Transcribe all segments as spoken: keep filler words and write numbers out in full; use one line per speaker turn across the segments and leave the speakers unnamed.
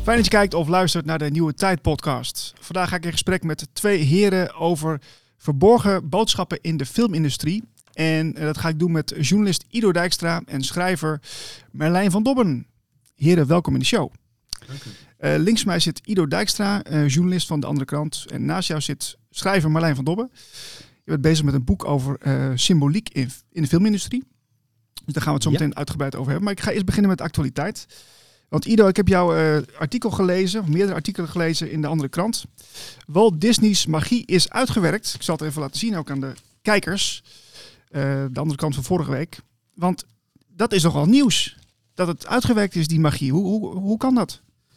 Fijn dat je kijkt of luistert naar de Nieuwe Tijd podcast. Vandaag ga ik in gesprek met twee heren over verborgen boodschappen in de filmindustrie. En dat ga ik doen met journalist Ido Dijkstra en schrijver Merlijn van Dobben. Heren, welkom in de show.
Dank u.
Uh, links van mij zit Ido Dijkstra, uh, journalist van De Andere Krant. En naast jou zit schrijver Merlijn van Dobben. Je bent bezig met een boek over uh, symboliek in, in de filmindustrie. Dus daar gaan we het zo meteen ja. uitgebreid over hebben. Maar ik ga eerst beginnen met de actualiteit. Want Ido, ik heb jouw uh, artikel gelezen, of meerdere artikelen gelezen in De Andere Krant. Walt Disney's magie is uitgewerkt. Ik zal het even laten zien ook aan de kijkers. Uh, de Andere Krant van vorige week. Want dat is nogal nieuws. Dat het uitgewerkt is, die magie. Hoe, hoe, hoe kan dat?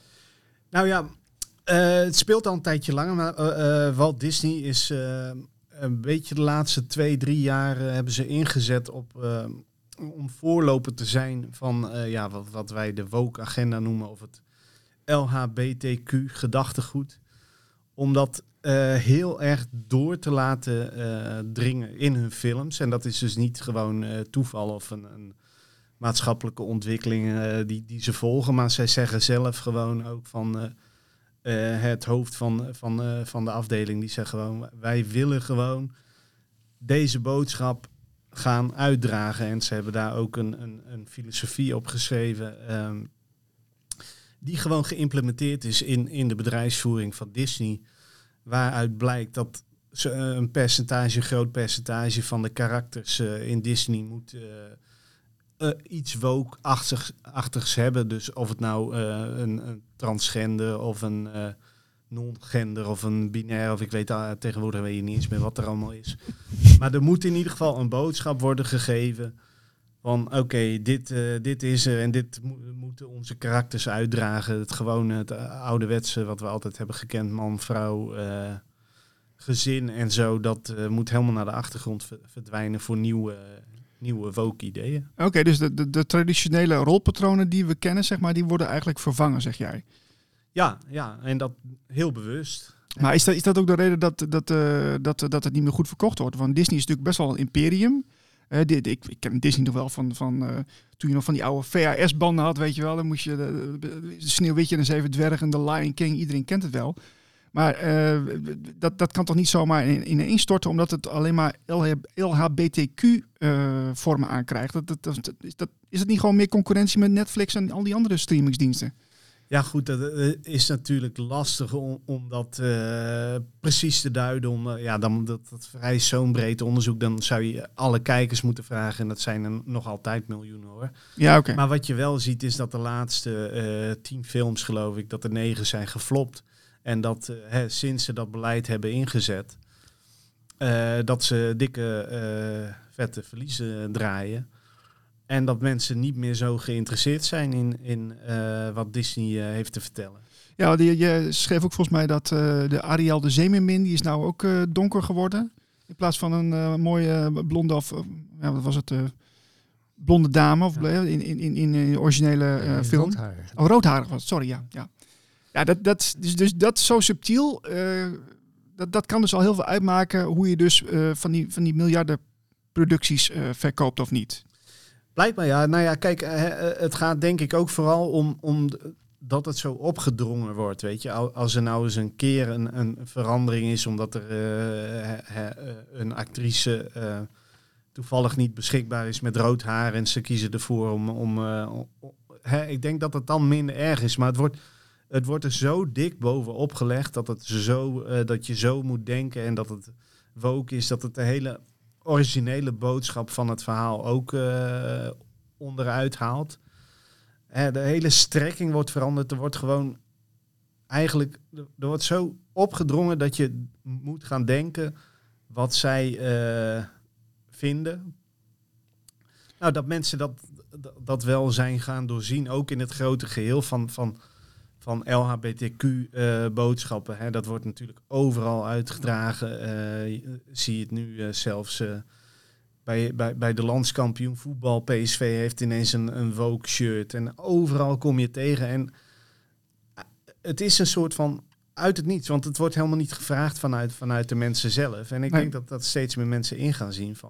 Nou ja, uh, het speelt al een tijdje langer. Maar uh, uh, Walt Disney is uh, een beetje de laatste twee, drie jaar uh, hebben ze ingezet op... Uh, om voorloper te zijn van uh, ja, wat, wat wij de woke-agenda noemen, of het L H B T Q-gedachtegoed. Om dat uh, heel erg door te laten uh, dringen in hun films. En dat is dus niet gewoon uh, toeval of een, een maatschappelijke ontwikkeling uh, die, die ze volgen. Maar zij zeggen zelf gewoon ook van uh, uh, het hoofd van, van, uh, van de afdeling. Die zegt gewoon, wij willen gewoon deze boodschap gaan uitdragen. En ze hebben daar ook een, een, een filosofie op geschreven um, die gewoon geïmplementeerd is in, in de bedrijfsvoering van Disney. Waaruit blijkt dat ze een percentage, een groot percentage van de karakters uh, in Disney moet uh, uh, iets woke-achtigs hebben. Dus of het nou uh, een, een transgender of een uh, non-gender of een binair, of ik weet uh, tegenwoordig weet je niet eens meer wat er allemaal is. Maar er moet in ieder geval een boodschap worden gegeven van oké, okay, dit, uh, dit is er en dit mo- moeten onze karakters uitdragen. Het gewone, het ouderwetse wat we altijd hebben gekend, man, vrouw, uh, gezin en zo, dat uh, moet helemaal naar de achtergrond v- verdwijnen voor nieuwe, uh, nieuwe woke ideeën.
Oké, okay, dus de, de, de traditionele rolpatronen die we kennen, zeg maar, die worden eigenlijk vervangen, zeg jij?
Ja, ja, en dat heel bewust.
Maar is dat, is dat ook de reden dat, dat, uh, dat, dat het niet meer goed verkocht wordt? Want Disney is natuurlijk best wel een imperium. Uh, dit, ik, ik ken Disney nog wel van, van uh, toen je nog van die oude V H S-banden had, weet je wel. Dan moest je de, de, de Sneeuwwitje en de Zeven Dwergen, de Lion King, iedereen kent het wel. Maar uh, dat, dat kan toch niet zomaar in, ineenstorten omdat het alleen maar L H B T Q-vormen uh, aankrijgt? Dat, dat, dat, is, dat, is het niet gewoon meer concurrentie met Netflix en al die andere streamingsdiensten?
Ja goed, dat is natuurlijk lastig om, om dat uh, precies te duiden. Om, uh, ja, dan dat, dat vereist zo'n breed onderzoek. Dan zou je alle kijkers moeten vragen. En dat zijn er nog altijd miljoenen hoor.
Ja, oké. Okay.
Maar wat je wel ziet is dat de laatste uh, tien films geloof ik, dat er negen zijn geflopt. En dat uh, hè, sinds ze dat beleid hebben ingezet, uh, dat ze dikke uh, vette verliezen draaien. En dat mensen niet meer zo geïnteresseerd zijn in, in uh, wat Disney uh, heeft te vertellen.
Ja, die, je schreef ook volgens mij dat uh, de Ariel de Zeemermin, die is nou ook uh, donker geworden. In plaats van een uh, mooie blonde, of uh, ja, wat was het, uh, blonde dame of ja. in, in, in, in de originele uh, film.
Roodharig.
Oh, roodharig was het, sorry, ja. Ja, ja dat, dat, dus, dus dat is zo subtiel. Uh, dat, dat kan dus al heel veel uitmaken hoe je dus uh, van, die, van die miljarden producties uh, verkoopt of niet.
Blijkbaar ja. Nou ja, kijk, het gaat denk ik ook vooral om, om dat het zo opgedrongen wordt, weet je. Als er nou eens een keer een, een verandering is, omdat er uh, he, een actrice uh, toevallig niet beschikbaar is met rood haar en ze kiezen ervoor om... om, uh, om he, ik denk dat het dan minder erg is, maar het wordt, het wordt er zo dik bovenop gelegd dat, het zo, uh, dat je zo moet denken en dat het woke is, dat het de hele... originele boodschap van het verhaal ook uh, onderuit haalt. Uh, de hele strekking wordt veranderd. Er wordt gewoon eigenlijk... Er wordt zo opgedrongen dat je moet gaan denken wat zij uh, vinden. Nou, dat mensen dat, dat wel zijn gaan doorzien. Ook in het grote geheel van, van, van L H B T Q-boodschappen. Uh, dat wordt natuurlijk overal uitgedragen. Uh, zie je het nu uh, zelfs uh, bij, bij, bij de landskampioen voetbal. P S V heeft ineens een, een woke shirt. En overal kom je tegen. En uh, het is een soort van uit het niets. Want het wordt helemaal niet gevraagd vanuit, vanuit de mensen zelf. En ik
nee.
denk dat dat steeds meer mensen in gaan zien van...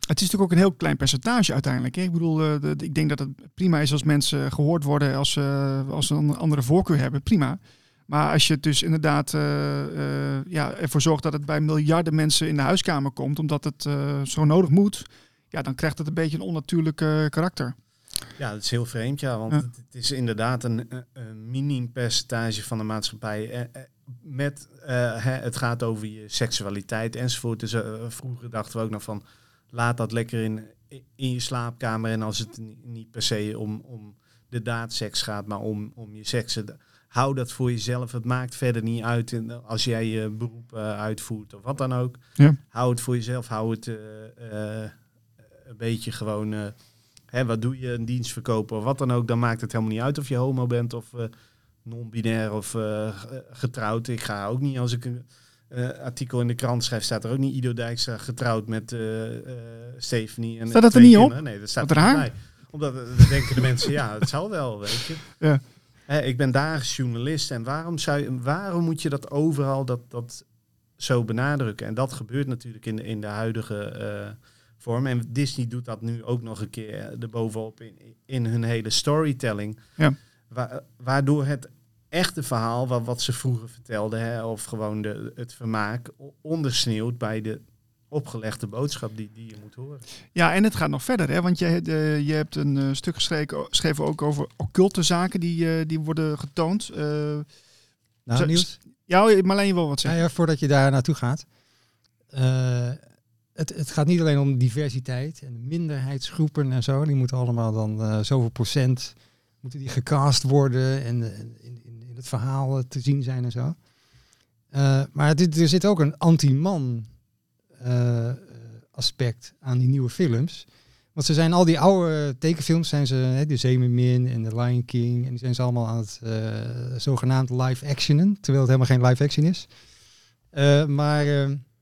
Het is natuurlijk ook een heel klein percentage uiteindelijk. Hè? Ik bedoel, uh, de, de, ik denk dat het prima is als mensen gehoord worden als, uh, als ze een andere voorkeur hebben. Prima. Maar als je dus inderdaad uh, uh, ja, ervoor zorgt dat het bij miljarden mensen in de huiskamer komt, omdat het uh, zo nodig moet, ja, dan krijgt het een beetje een onnatuurlijk uh, karakter.
Ja, dat is heel vreemd, ja. Want ja. Het, het is inderdaad een, een minim percentage van de maatschappij. Eh, met, uh, hè, het gaat over je seksualiteit enzovoort. Dus uh, vroeger dachten we ook nog van, laat dat lekker in, in je slaapkamer. En als het niet per se om, om de daadseks gaat, maar om, om je seksen, hou dat voor jezelf. Het maakt verder niet uit als jij je beroep uh, uitvoert of wat dan ook. Ja. Hou het voor jezelf. Hou het uh, uh, een beetje gewoon... Uh, hè, wat doe je, een dienst verkopen of wat dan ook. Dan maakt het helemaal niet uit of je homo bent of uh, non-binair of uh, getrouwd. Ik ga ook niet, als ik een uh, artikel in de krant schrijf, staat er ook niet Ido Dijkstra getrouwd met uh, uh, Stephanie. En
staat dat er niet
kinderen.
op?
Nee, dat staat
er
er niet bij. Omdat uh, dan denken de mensen, ja, het zal wel, weet je. Ja. Hè, ik ben dagelijks journalist en waarom, zou je, waarom moet je dat overal dat, dat zo benadrukken? En dat gebeurt natuurlijk in de, in de huidige uh, vorm. En Disney doet dat nu ook nog een keer erbovenop in, in hun hele storytelling. Ja. Wa- waardoor het echte verhaal, wat, wat ze vroeger vertelden, hè, of gewoon de, het vermaak, ondersneeuwt bij de opgelegde boodschap die, die je moet horen.
Ja, en het gaat nog verder, hè? Want je, de, je hebt een uh, stuk geschreven, geschreven ook over occulte zaken die, uh, die worden getoond. Uh,
nou, Niels?
Ja, Marlijn, je wil wat zeggen.
Ja, ja, voordat je daar naartoe gaat. Uh, het, het gaat niet alleen om diversiteit en minderheidsgroepen en zo. Die moeten allemaal dan uh, zoveel procent moeten die gecast worden en uh, in, in, in het verhaal te zien zijn en zo. Uh, maar dit, er zit ook een anti-man Uh, aspect aan die nieuwe films. Want ze zijn al die oude tekenfilms, zijn ze, hè, de Zeemermin en de Lion King, en die zijn ze allemaal aan het uh, zogenaamd live actionen, terwijl het helemaal geen live action is. Uh, maar uh,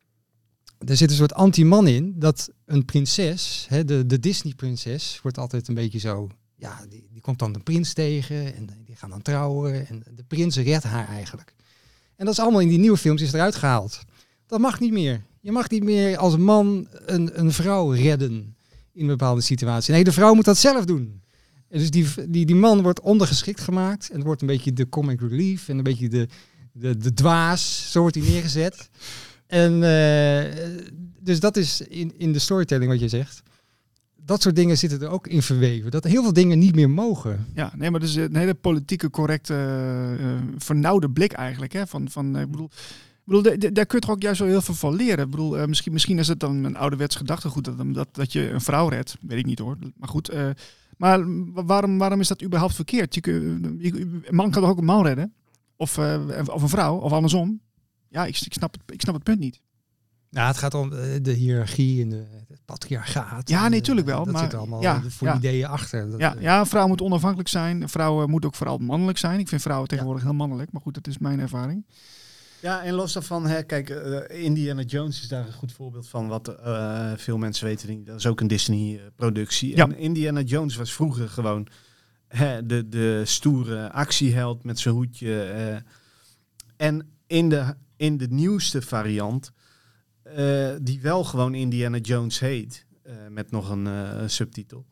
er zit een soort anti-man in, dat een prinses, hè, de, de Disney-prinses, wordt altijd een beetje zo, ja, die, die komt dan de prins tegen en die gaan dan trouwen en de prins redt haar eigenlijk. En dat is allemaal in die nieuwe films is eruit gehaald. Dat mag niet meer. Je mag niet meer als man een, een vrouw redden in een bepaalde situatie. Nee, de vrouw moet dat zelf doen. En dus die, die, die man wordt ondergeschikt gemaakt. En het wordt een beetje de comic relief. En een beetje de, de, de dwaas. Zo wordt hij neergezet. En uh, dus dat is in, in de storytelling wat je zegt. Dat soort dingen zitten er ook in verweven. Dat heel veel dingen niet meer mogen.
Ja, nee, maar dat is een hele politieke correcte, uh, vernauwde blik eigenlijk. Hè? Van, van, uh, ik bedoel... Ik bedoel, de, de, daar kun je toch ook juist wel heel veel van leren. Ik bedoel, uh, misschien, misschien is het dan een ouderwets gedachtegoed dat, dat, dat je een vrouw redt. Weet ik niet hoor. Maar goed, uh, maar waarom, waarom is dat überhaupt verkeerd? Je, je, een man kan toch ook een man redden? Of, uh, of een vrouw? Of andersom? Ja, ik, ik, snap het, ik snap het punt niet.
Nou, het gaat om de hiërarchie en de, het patriarchaat.
Ja, nee, natuurlijk wel.
Dat
maar,
zit er allemaal
ja,
voor
ja.
ideeën achter. Dat,
ja, ja, een vrouw moet onafhankelijk zijn. Een vrouw moet ook vooral mannelijk zijn. Ik vind vrouwen tegenwoordig ja. heel mannelijk. Maar goed, dat is mijn ervaring.
Ja, en los daarvan, hè, kijk, uh, Indiana Jones is daar een goed voorbeeld van. Wat uh, veel mensen weten niet. Dat is ook een Disney-productie. Ja. En Indiana Jones was vroeger gewoon hè, de, de stoere actieheld met zijn hoedje. Uh, en in de, in de nieuwste variant, uh, die wel gewoon Indiana Jones heet, uh, met nog een uh, subtitel,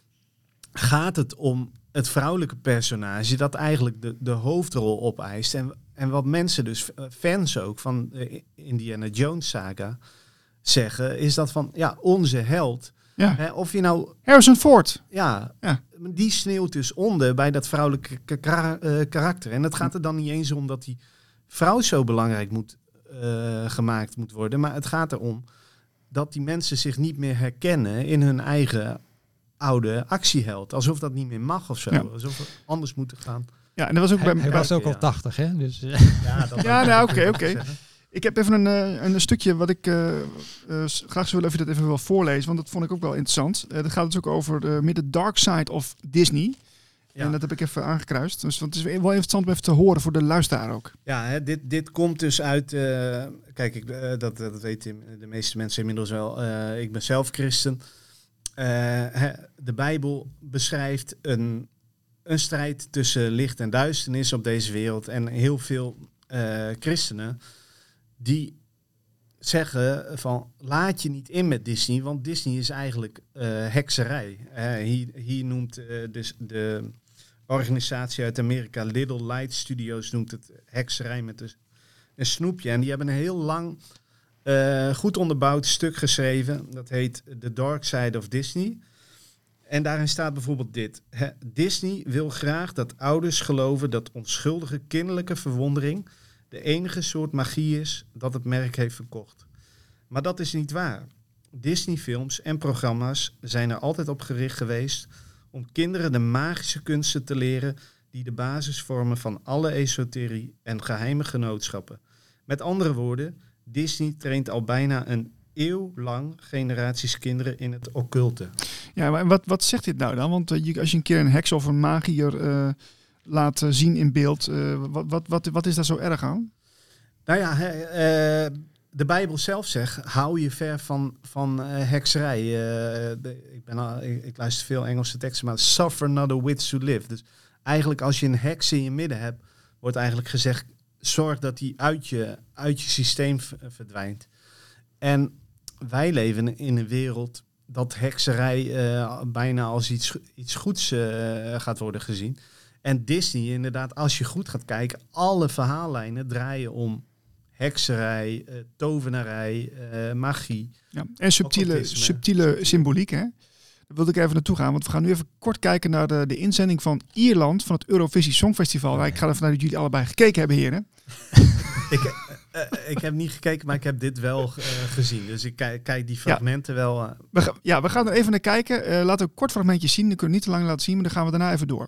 gaat het om het vrouwelijke personage dat eigenlijk de, de hoofdrol opeist. En, en wat mensen dus, fans ook van de Indiana Jones saga, zeggen, is dat van, ja, onze held.
Ja.
Hè, of je nou...
Harrison Ford.
Ja, ja, die sneeuwt dus onder bij dat vrouwelijke kara- uh, karakter. En het gaat er dan niet eens om dat die vrouw zo belangrijk moet, uh, gemaakt moet worden. Maar het gaat erom dat die mensen zich niet meer herkennen in hun eigen oude actieheld. Alsof dat niet meer mag of zo. Ja. Alsof we anders moeten gaan.
Ja, en dat was ook
hij,
bij
hij was ook al
ja.
tachtig, hè? Dus,
ja, dat
ja nou, oké, oké. Okay. Ik heb even een, een stukje wat ik uh, uh, graag zou willen of je dat even wil voorlezen, want dat vond ik ook wel interessant. Uh, dat gaat dus ook over de uh, the dark side of Disney. Ja. En dat heb ik even aangekruist. Dus want het is wel interessant om even te horen voor de luisteraar ook.
Ja, hè, dit, dit komt dus uit... Uh, kijk, ik, uh, dat, dat weten de meeste mensen inmiddels wel. Uh, ik ben zelf christen. Uh, hè, de Bijbel beschrijft een, een strijd tussen licht en duisternis op deze wereld. En heel veel uh, christenen die zeggen van laat je niet in met Disney, want Disney is eigenlijk uh, hekserij. Uh, hier, hier noemt uh, dus de organisatie uit Amerika, Little Light Studios, noemt het hekserij met een, een snoepje. En die hebben een heel lang, uh, goed onderbouwd stuk geschreven. Dat heet The Dark Side of Disney. En daarin staat bijvoorbeeld dit. Hè, Disney wil graag dat ouders geloven dat onschuldige kinderlijke verwondering de enige soort magie is dat het merk heeft verkocht. Maar dat is niet waar. Disney-films en programma's zijn er altijd op gericht geweest om kinderen de magische kunsten te leren die de basis vormen van alle esoterie en geheime genootschappen. Met andere woorden, Disney traint al bijna een eeuw lang generaties kinderen in het occulte.
Ja, maar wat, wat zegt dit nou dan? Want uh, je, als je een keer een heks of een magier uh, laat uh, zien in beeld, uh, wat, wat, wat, wat is daar zo erg aan?
Nou ja, he, uh, de Bijbel zelf zegt, hou je ver van, van uh, hekserij. Uh, de, ik, ben al, ik, ik luister veel Engelse teksten, maar suffer not a witch to live. Dus eigenlijk als je een heks in je midden hebt, wordt eigenlijk gezegd, zorg dat die uit je, uit je systeem v- verdwijnt. En wij leven in een wereld dat hekserij uh, bijna als iets, iets goeds uh, gaat worden gezien. En Disney, inderdaad, als je goed gaat kijken, alle verhaallijnen draaien om hekserij, uh, tovenarij, uh, magie.
Ja, en subtiele, subtiele symboliek, hè? Daar wilde ik even naartoe gaan, want we gaan nu even kort kijken naar de, de inzending van Ierland van het Eurovisie Songfestival. Ja. Ik ga ervan uit dat jullie allebei gekeken hebben, heren.
ik, uh, ik heb niet gekeken, maar ik heb dit wel uh, gezien. Dus ik kijk, kijk die fragmenten ja. wel. Uh.
We ga, ja, we gaan er even naar kijken. Uh, laten we een kort fragmentje zien. Dan kunnen we niet te lang laten zien, maar dan gaan we daarna even door.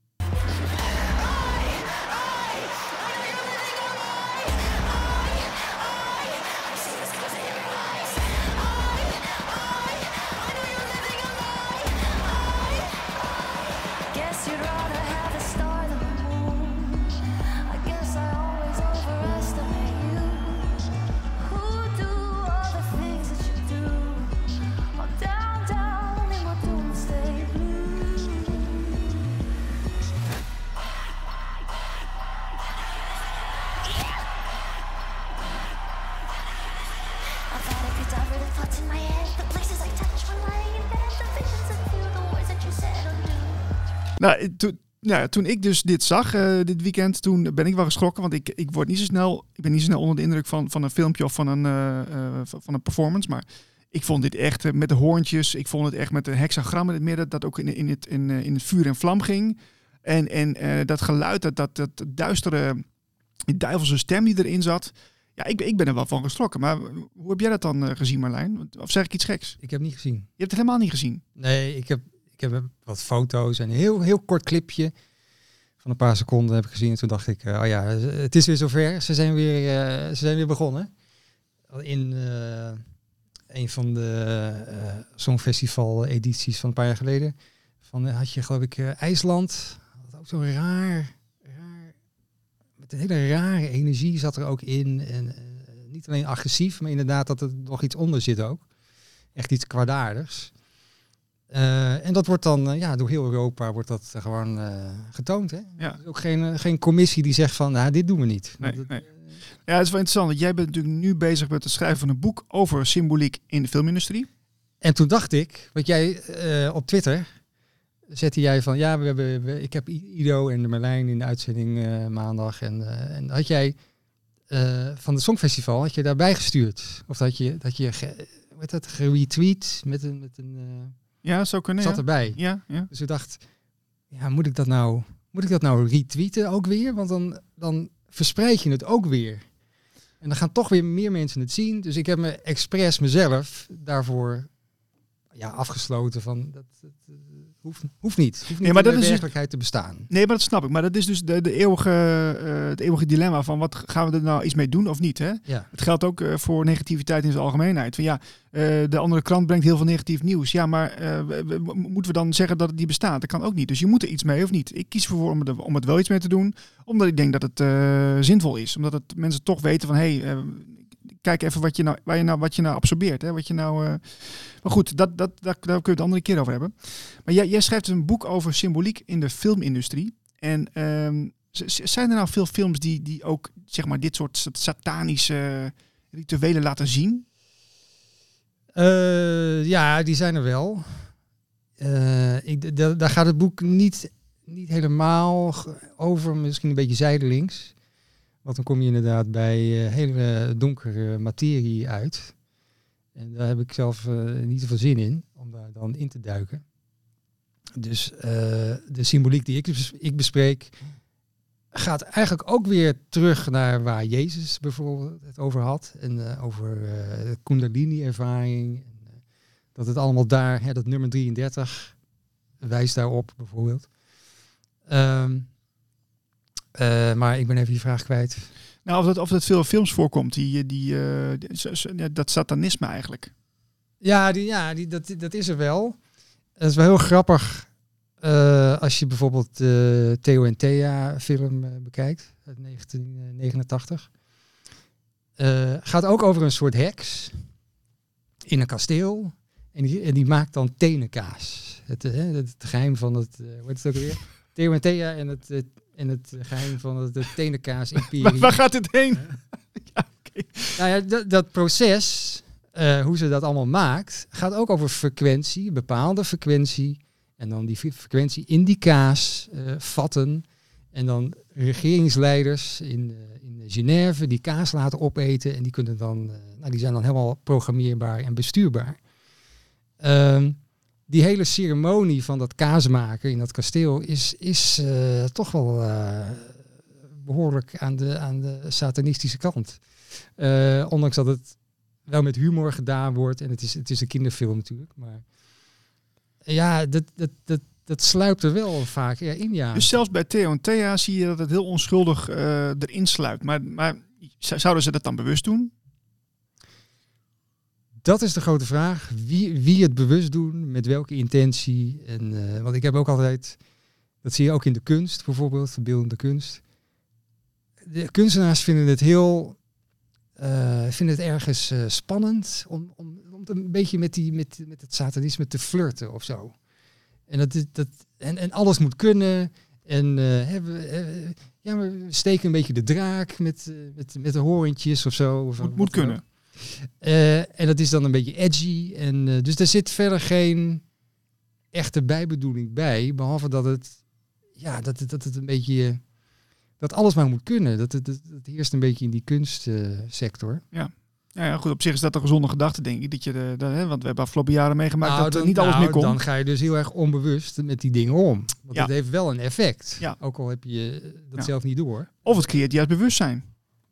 Nou, to, nou, toen ik dus dit zag, uh, dit weekend, toen ben ik wel geschrokken. Want ik, ik word niet zo snel, ik ben niet zo snel onder de indruk van, van een filmpje of van een, uh, uh, van een performance. Maar ik vond dit echt uh, met de hoorntjes. Ik vond het echt met een hexagram in het midden, dat ook in, in, het, in, uh, in het vuur en vlam ging. En, en uh, dat geluid, dat, dat, dat duistere, die duivelse stem die erin zat. Ja, ik, ik ben er wel van geschrokken. Maar hoe heb jij dat dan uh, gezien, Marlijn? Of zeg ik iets geks?
Ik heb niet gezien.
Je hebt het helemaal niet gezien?
Nee, ik heb... Ik heb wat foto's en een heel, heel kort clipje van een paar seconden heb ik gezien. En toen dacht ik, uh, oh ja, het is weer zover. Ze zijn weer, uh, ze zijn weer begonnen. In uh, een van de uh, Songfestival-edities van een paar jaar geleden. Van, uh, had je geloof ik uh, IJsland. Dat ook zo raar, raar. Met een hele rare energie zat er ook in. En uh, niet alleen agressief, maar inderdaad dat er nog iets onder zit ook. Echt iets kwaadaardigs. Uh, en dat wordt dan uh, ja, door heel Europa wordt dat uh, gewoon uh, getoond. Hè?
Ja.
Er is ook geen, uh, geen commissie die zegt van, nou, dit doen we niet.
Nee,
dat,
nee. Ja, het is wel interessant. Want jij bent natuurlijk nu bezig met het schrijven van een boek over symboliek in de filmindustrie.
En toen dacht ik, wat jij uh, op Twitter zette jij van, ja, we hebben, we, ik heb Ido en de Marlijn in de uitzending uh, maandag. En, uh, en had jij uh, van het Songfestival, had je daarbij gestuurd? Of dat je, dat je ge, wat dat, geretweet met een... Met een uh,
Ja, zo kunnen.
Zat
ja.
erbij.
Ja, ja.
Dus ik dacht, ja, moet ik dat nou, moet ik dat nou retweeten ook weer? Want dan, dan verspreid je het ook weer. En dan gaan toch weer meer mensen het zien. Dus ik heb me expres mezelf daarvoor ja, afgesloten van dat, dat, dat hoeft, hoeft niet. Hoeft niet
nee, maar
in
dat
de
is
werkelijkheid te bestaan. Nee,
maar dat snap ik. Maar dat is dus de, de eeuwige, uh, het eeuwige dilemma van wat gaan we er nou iets mee doen of niet. Hè?
Ja.
Het geldt ook uh, voor negativiteit in zijn algemeenheid. Van ja, uh, de andere krant brengt heel veel negatief nieuws. Ja, maar uh, we, we, moeten we dan zeggen dat het niet bestaat? Dat kan ook niet. Dus je moet er iets mee of niet. Ik kies ervoor om, er, om het wel iets mee te doen. Omdat ik denk dat het uh, zinvol is. Omdat het mensen toch weten van hé, hey, uh, kijk even wat je nou, waar je nou, wat je nou absorbeert. Hè? Wat je nou, uh... Maar goed, dat, dat, dat, daar kunnen we het andere keer over hebben. Maar jij, jij schrijft een boek over symboliek in de filmindustrie. En um, z- zijn er nou veel films die, die ook zeg maar, dit soort satanische rituelen laten zien?
Uh, ja, die zijn er wel. Uh, ik, d- daar gaat het boek niet, niet helemaal over, misschien een beetje zijdelings. Want dan kom je inderdaad bij uh, hele donkere materie uit. En daar heb ik zelf uh, niet zoveel zin in, om daar dan in te duiken. Dus uh, de symboliek die ik, ik bespreek, gaat eigenlijk ook weer terug naar waar Jezus bijvoorbeeld het over had. En uh, over uh, de Kundalini-ervaring. En, uh, dat het allemaal daar, hè, dat nummer drieëndertig, wijst daarop bijvoorbeeld. Um, uh, maar ik ben even die vraag kwijt.
Nou, of dat, of dat veel films voorkomt, die, die, uh, die, dat satanisme eigenlijk.
Ja, die, ja die, dat, dat is er wel. Dat is wel heel grappig. Uh, als je bijvoorbeeld de uh, Theo en Thea film uh, bekijkt, uit negentien negenentachtig. Uh, gaat ook over een soort heks in een kasteel. En die, en die maakt dan tenenkaas. Het, uh, het geheim van het, uh, hoe heet het ook weer? Theo en Thea en het, uh, en het geheim van het, het tenenkaas-imperium.
Waar, waar gaat het heen? Ja, okay.
Nou ja, dat, dat proces, uh, hoe ze dat allemaal maakt, gaat ook over frequentie, een bepaalde frequentie. En dan die frequentie in die kaas uh, vatten. En dan regeringsleiders in, uh, in Genève die kaas laten opeten. En die kunnen dan, uh, nou, die zijn dan helemaal programmeerbaar en bestuurbaar. Um, die hele ceremonie van dat kaas maken in dat kasteel is, is uh, toch wel uh, behoorlijk aan de, aan de satanistische kant. Uh, ondanks dat het wel met humor gedaan wordt. En het is, het is een kinderfilm natuurlijk. Maar ja, dat, dat, dat, dat sluipt er wel vaak ja, in, ja.
Dus zelfs bij Theo en Thea zie je dat het heel onschuldig uh, erin sluipt. Maar, maar zouden ze dat dan bewust doen?
Dat is de grote vraag. Wie, wie het bewust doen, met welke intentie. En, uh, want ik heb ook altijd, dat zie je ook in de kunst bijvoorbeeld, de beeldende kunst. De kunstenaars vinden het heel, uh, vinden het ergens uh, spannend om, om, om een beetje met, die, met, met het satanisme te flirten of zo. En, dat, dat, en, en alles moet kunnen. En uh, hebben, uh, ja, we steken een beetje de draak met, uh, met, met de hoorntjes of zo. Of
moet moet kunnen.
Uh, en dat is dan een beetje edgy. En, uh, dus er zit verder geen echte bijbedoeling bij. Behalve dat het, ja, dat het, dat het een beetje, uh, dat alles maar moet kunnen. Dat het, dat, dat heerst een beetje in die kunstsector. Uh,
ja. Ja, ja, goed, op zich is dat een gezonde gedachte, denk ik. Dat je de, de, hè, want we hebben afgelopen jaren meegemaakt nou, dat
dan,
er niet alles
nou,
meer kon.
Dan ga je dus heel erg onbewust met die dingen om. Want
ja.
dat heeft wel een effect.
Ja.
Ook al heb je dat
ja.
zelf niet door.
Of het creëert juist bewustzijn.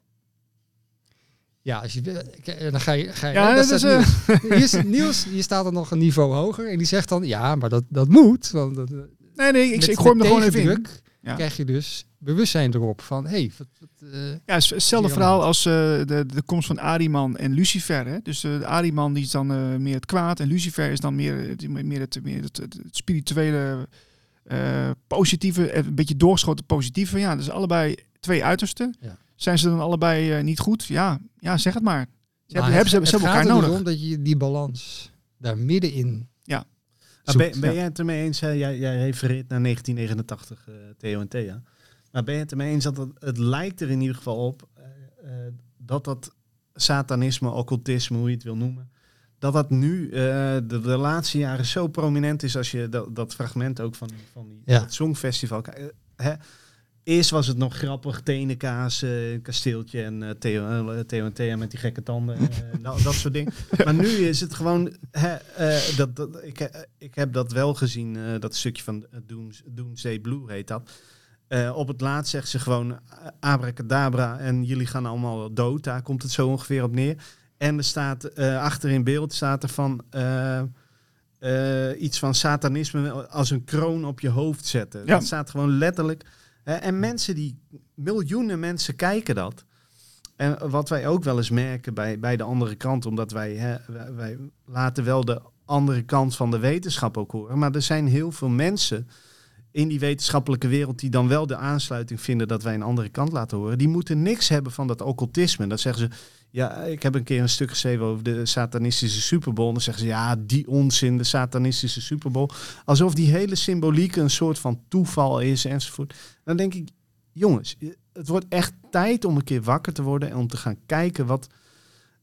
Ja, als je, dan ga je... Ga je
ja,
dat
dat
is
uh...
Niels, Niels, je staat er nog een niveau hoger. En die zegt dan, ja, maar dat, dat moet. Want dat,
nee, nee, ik,
met,
ik gooi hem er gewoon even in.
Ja. Krijg je dus bewustzijn erop van, hé... Hey, wat, wat, uh,
ja, hetzelfde verhaal als uh, de, de komst van Ahriman en Lucifer. Hè? Dus uh, de Ahriman die is dan uh, meer het kwaad en Lucifer is dan meer, meer, het, meer het, het, het spirituele, uh, positieve, een beetje doorgeschoten positieve. Ja, dus allebei twee uitersten. Ja. Zijn ze dan allebei uh, niet goed? Ja, ja, zeg het maar. Ze hebben,
het,
hebben ze,
het
ze hebben elkaar
gaat
nodig.
Het gaat erom dat je die balans daar middenin...
Ja.
Nou, ben, ben jij het ermee eens? Hè? Jij, jij refereert naar negentien negenentachtig, uh, Theo en Thea. Maar ben je het ermee eens dat het, het lijkt er in ieder geval op uh, uh, dat dat satanisme, occultisme, hoe je het wil noemen, dat dat nu uh, de, de laatste jaren zo prominent is als je dat, dat fragment ook van, van die,
ja.
het Songfestival. Uh, hè? Eerst was het nog grappig, tenenkaas, uh, kasteeltje en uh, Theo, uh, Theo en Thea met die gekke tanden, uh, dat, dat soort dingen. Maar nu is het gewoon, hè, uh, dat, dat, ik, uh, ik heb dat wel gezien, uh, dat stukje van Dooms, Doomsday Blue heet dat. Uh, op het laatst zegt ze gewoon uh, abracadabra en jullie gaan allemaal dood. Daar komt het zo ongeveer op neer. En er staat uh, achter in beeld staat er van uh, uh, iets van satanisme als een kroon op je hoofd zetten. Ja. Dat staat gewoon letterlijk. Uh, en mensen die, miljoenen mensen kijken dat. En wat wij ook wel eens merken bij, bij de andere kant, omdat wij, hè, wij, wij laten wel de andere kant van de wetenschap ook horen. Maar er zijn heel veel mensen in die wetenschappelijke wereld die dan wel de aansluiting vinden dat wij een andere kant laten horen. Die moeten niks hebben van dat occultisme. Dan zeggen ze, ja, ik heb een keer een stuk geschreven over de satanistische Super Bowl. Dan zeggen ze, ja, die onzin, de satanistische Super Bowl. Alsof die hele symboliek een soort van toeval is enzovoort. Dan denk ik, jongens, het wordt echt tijd om een keer wakker te worden en om te gaan kijken wat,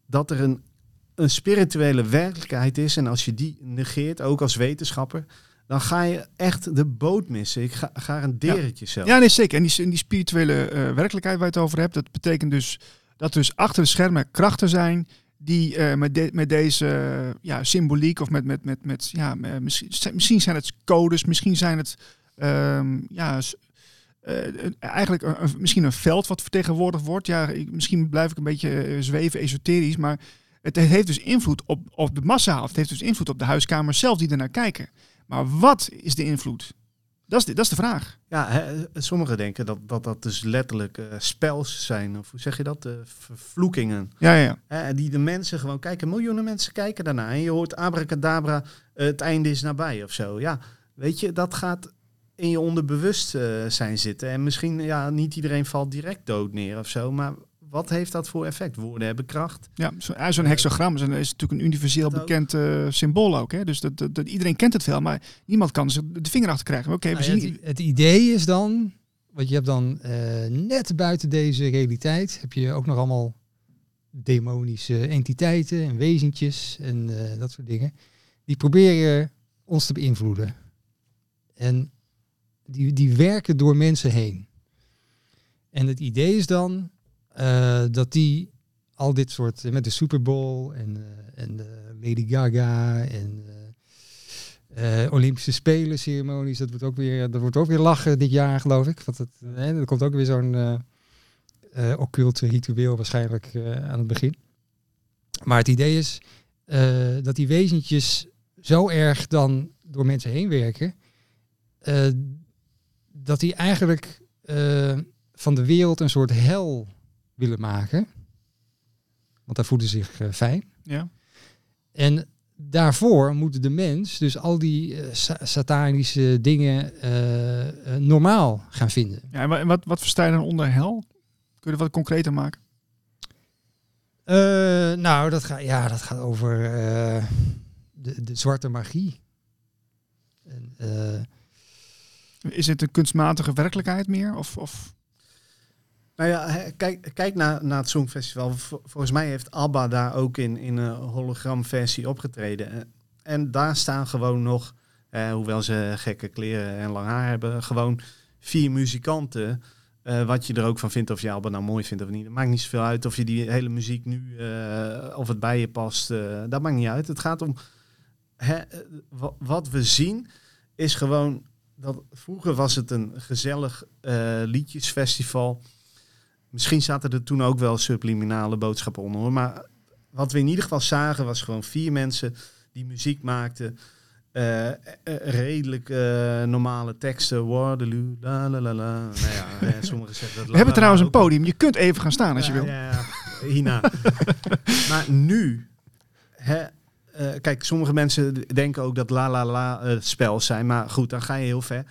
dat er een, een spirituele werkelijkheid is. En als je die negeert, ook als wetenschapper, dan ga je echt de boot missen. Ik ga, garandeer het jezelf.
Ja, nee, zeker. En die, en die spirituele uh, werkelijkheid waar je het over hebt, dat betekent dus dat er dus achter de schermen krachten zijn die uh, met, de, met deze uh, ja, symboliek of met, met, met, met ja, uh, misschien, misschien zijn het codes, misschien zijn het um, ja, uh, eigenlijk een, een, misschien een veld wat vertegenwoordigd wordt. Ja, ik, misschien blijf ik een beetje uh, zweven, esoterisch, maar het, het heeft dus invloed op, op de massa, of het heeft dus invloed op de huiskamers zelf die ernaar kijken. Maar wat is de invloed? Dat is de, dat is de vraag.
Ja, hè, sommigen denken dat, dat dat dus letterlijk uh, spels zijn. Of hoe zeg je dat? Uh, vervloekingen.
Ja, ja.
Hè, die de mensen gewoon kijken. Miljoenen mensen kijken daarna. En je hoort abracadabra, uh, het einde is nabij of zo. Ja, weet je, dat gaat in je onderbewustzijn uh, zitten. En misschien, ja, niet iedereen valt direct dood neer of zo. Maar wat heeft dat voor effect? Woorden hebben kracht.
Ja, zo'n zo hexagram is natuurlijk een universeel bekend uh, symbool ook. Hè? Dus dat, dat, dat, iedereen kent het wel, maar niemand kan er de vinger achter krijgen. Oké, okay,
nou, ja, het, het idee is dan, want je hebt dan uh, net buiten deze realiteit, heb je ook nog allemaal demonische entiteiten en wezentjes en uh, dat soort dingen. Die proberen ons te beïnvloeden. En die, die werken door mensen heen. En het idee is dan Uh, dat die al dit soort, uh, met de Super Bowl en, uh, en uh, Lady Gaga en uh, uh, Olympische Spelen ceremonies, dat wordt ook weer, dat wordt ook weer lachen dit jaar, geloof ik. Want het, uh, er komt ook weer zo'n uh, uh, occulte ritueel waarschijnlijk uh, aan het begin. Maar het idee is uh, dat die wezentjes zo erg dan door mensen heen werken, uh, dat die eigenlijk uh, van de wereld een soort hel willen maken. Want daar voelen ze zich uh, fijn.
Ja.
En daarvoor moet de mens dus al die uh, sa- satanische dingen uh, uh, normaal gaan vinden.
Ja, en wat, wat versta je dan onder hel? Kun je dat wat concreter maken?
Uh, nou, dat, ga, ja, dat gaat over uh, de, de zwarte magie. En, uh,
Is het een kunstmatige werkelijkheid meer? Of... of...
Nou ja, kijk, kijk naar, naar het Songfestival. Volgens mij heeft ABBA daar ook in, in een hologramversie opgetreden. En daar staan gewoon nog, eh, hoewel ze gekke kleren en lang haar hebben, gewoon vier muzikanten. Uh, wat je er ook van vindt, of je ABBA nou mooi vindt of niet. Het maakt niet zoveel uit of je die hele muziek nu, uh, of het bij je past. Uh, dat maakt niet uit. Het gaat om, hè, w- wat we zien is gewoon, dat vroeger was het een gezellig uh, liedjesfestival. Misschien zaten er toen ook wel subliminale boodschappen onder, hoor. Maar wat we in ieder geval zagen was gewoon vier mensen die muziek maakten. Uh, uh, redelijk uh, normale teksten. Waterloo, la la la la. Nou ja, uh, sommigen zeggen dat.
We hebben trouwens een podium. Je kunt even gaan staan als
ja,
je wil.
Ja, ja, hierna. Maar nu, hè, uh, kijk, sommige mensen denken ook dat la la la uh, spels zijn. Maar goed, dan ga je heel ver.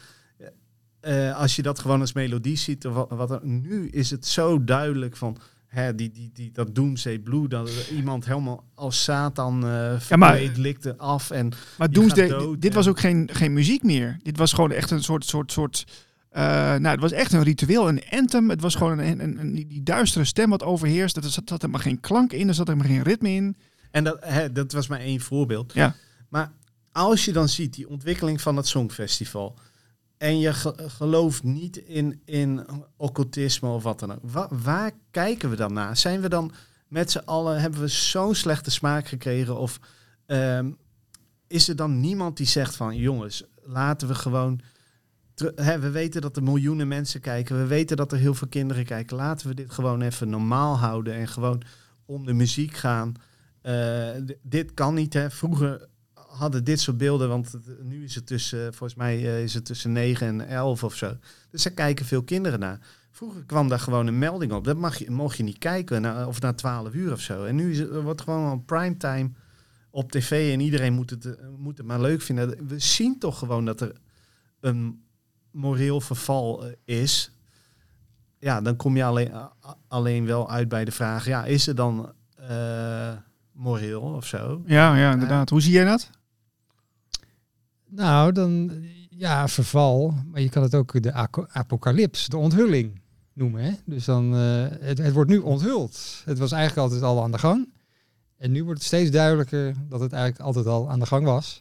Uh, als je dat gewoon als melodie ziet, of wat, wat er, nu is het zo duidelijk van, hè, die, die, die, dat Doomsday Blue, dat iemand helemaal als Satan uh,
ja, maar,
likte af en
maar Doomsday, dood, dit en... was ook geen, geen muziek meer. Dit was gewoon echt een soort, soort, soort uh, nou, het was echt een ritueel, een anthem. Het was gewoon een, een, een, die duistere stem wat overheerst. Er zat, zat er maar geen klank in, er zat er maar geen ritme in.
En dat, hè, dat was maar één voorbeeld.
Ja.
Maar als je dan ziet die ontwikkeling van het Songfestival, en je ge- gelooft niet in, in occultisme of wat dan ook. Wa- waar kijken we dan naar? Zijn we dan met z'n allen, hebben we zo'n slechte smaak gekregen? Of um, is er dan niemand die zegt van, jongens, laten we gewoon... Ter- hè, we weten dat er miljoenen mensen kijken. We weten dat er heel veel kinderen kijken. Laten we dit gewoon even normaal houden en gewoon om de muziek gaan. Uh, d- dit kan niet, hè. Vroeger hadden dit soort beelden, want het, nu is het tussen, volgens mij uh, is het tussen negen en elf of zo. Dus daar kijken veel kinderen naar. Vroeger kwam daar gewoon een melding op. Dat mag je, mocht je niet kijken, na, of na twaalf uur of zo. En nu is het, wordt gewoon al primetime op tv en iedereen moet het, uh, moet het maar leuk vinden. We zien toch gewoon dat er een moreel verval uh, is. Ja, dan kom je alleen, uh, alleen wel uit bij de vraag, ja, is er dan uh, moreel of zo?
Ja, ja, inderdaad. Uh, Hoe zie jij dat?
Nou, dan, ja, verval. Maar je kan het ook de ap- apocalyps, de onthulling noemen. Hè? Dus dan, uh, het, het wordt nu onthuld. Het was eigenlijk altijd al aan de gang. En nu wordt het steeds duidelijker dat het eigenlijk altijd al aan de gang was.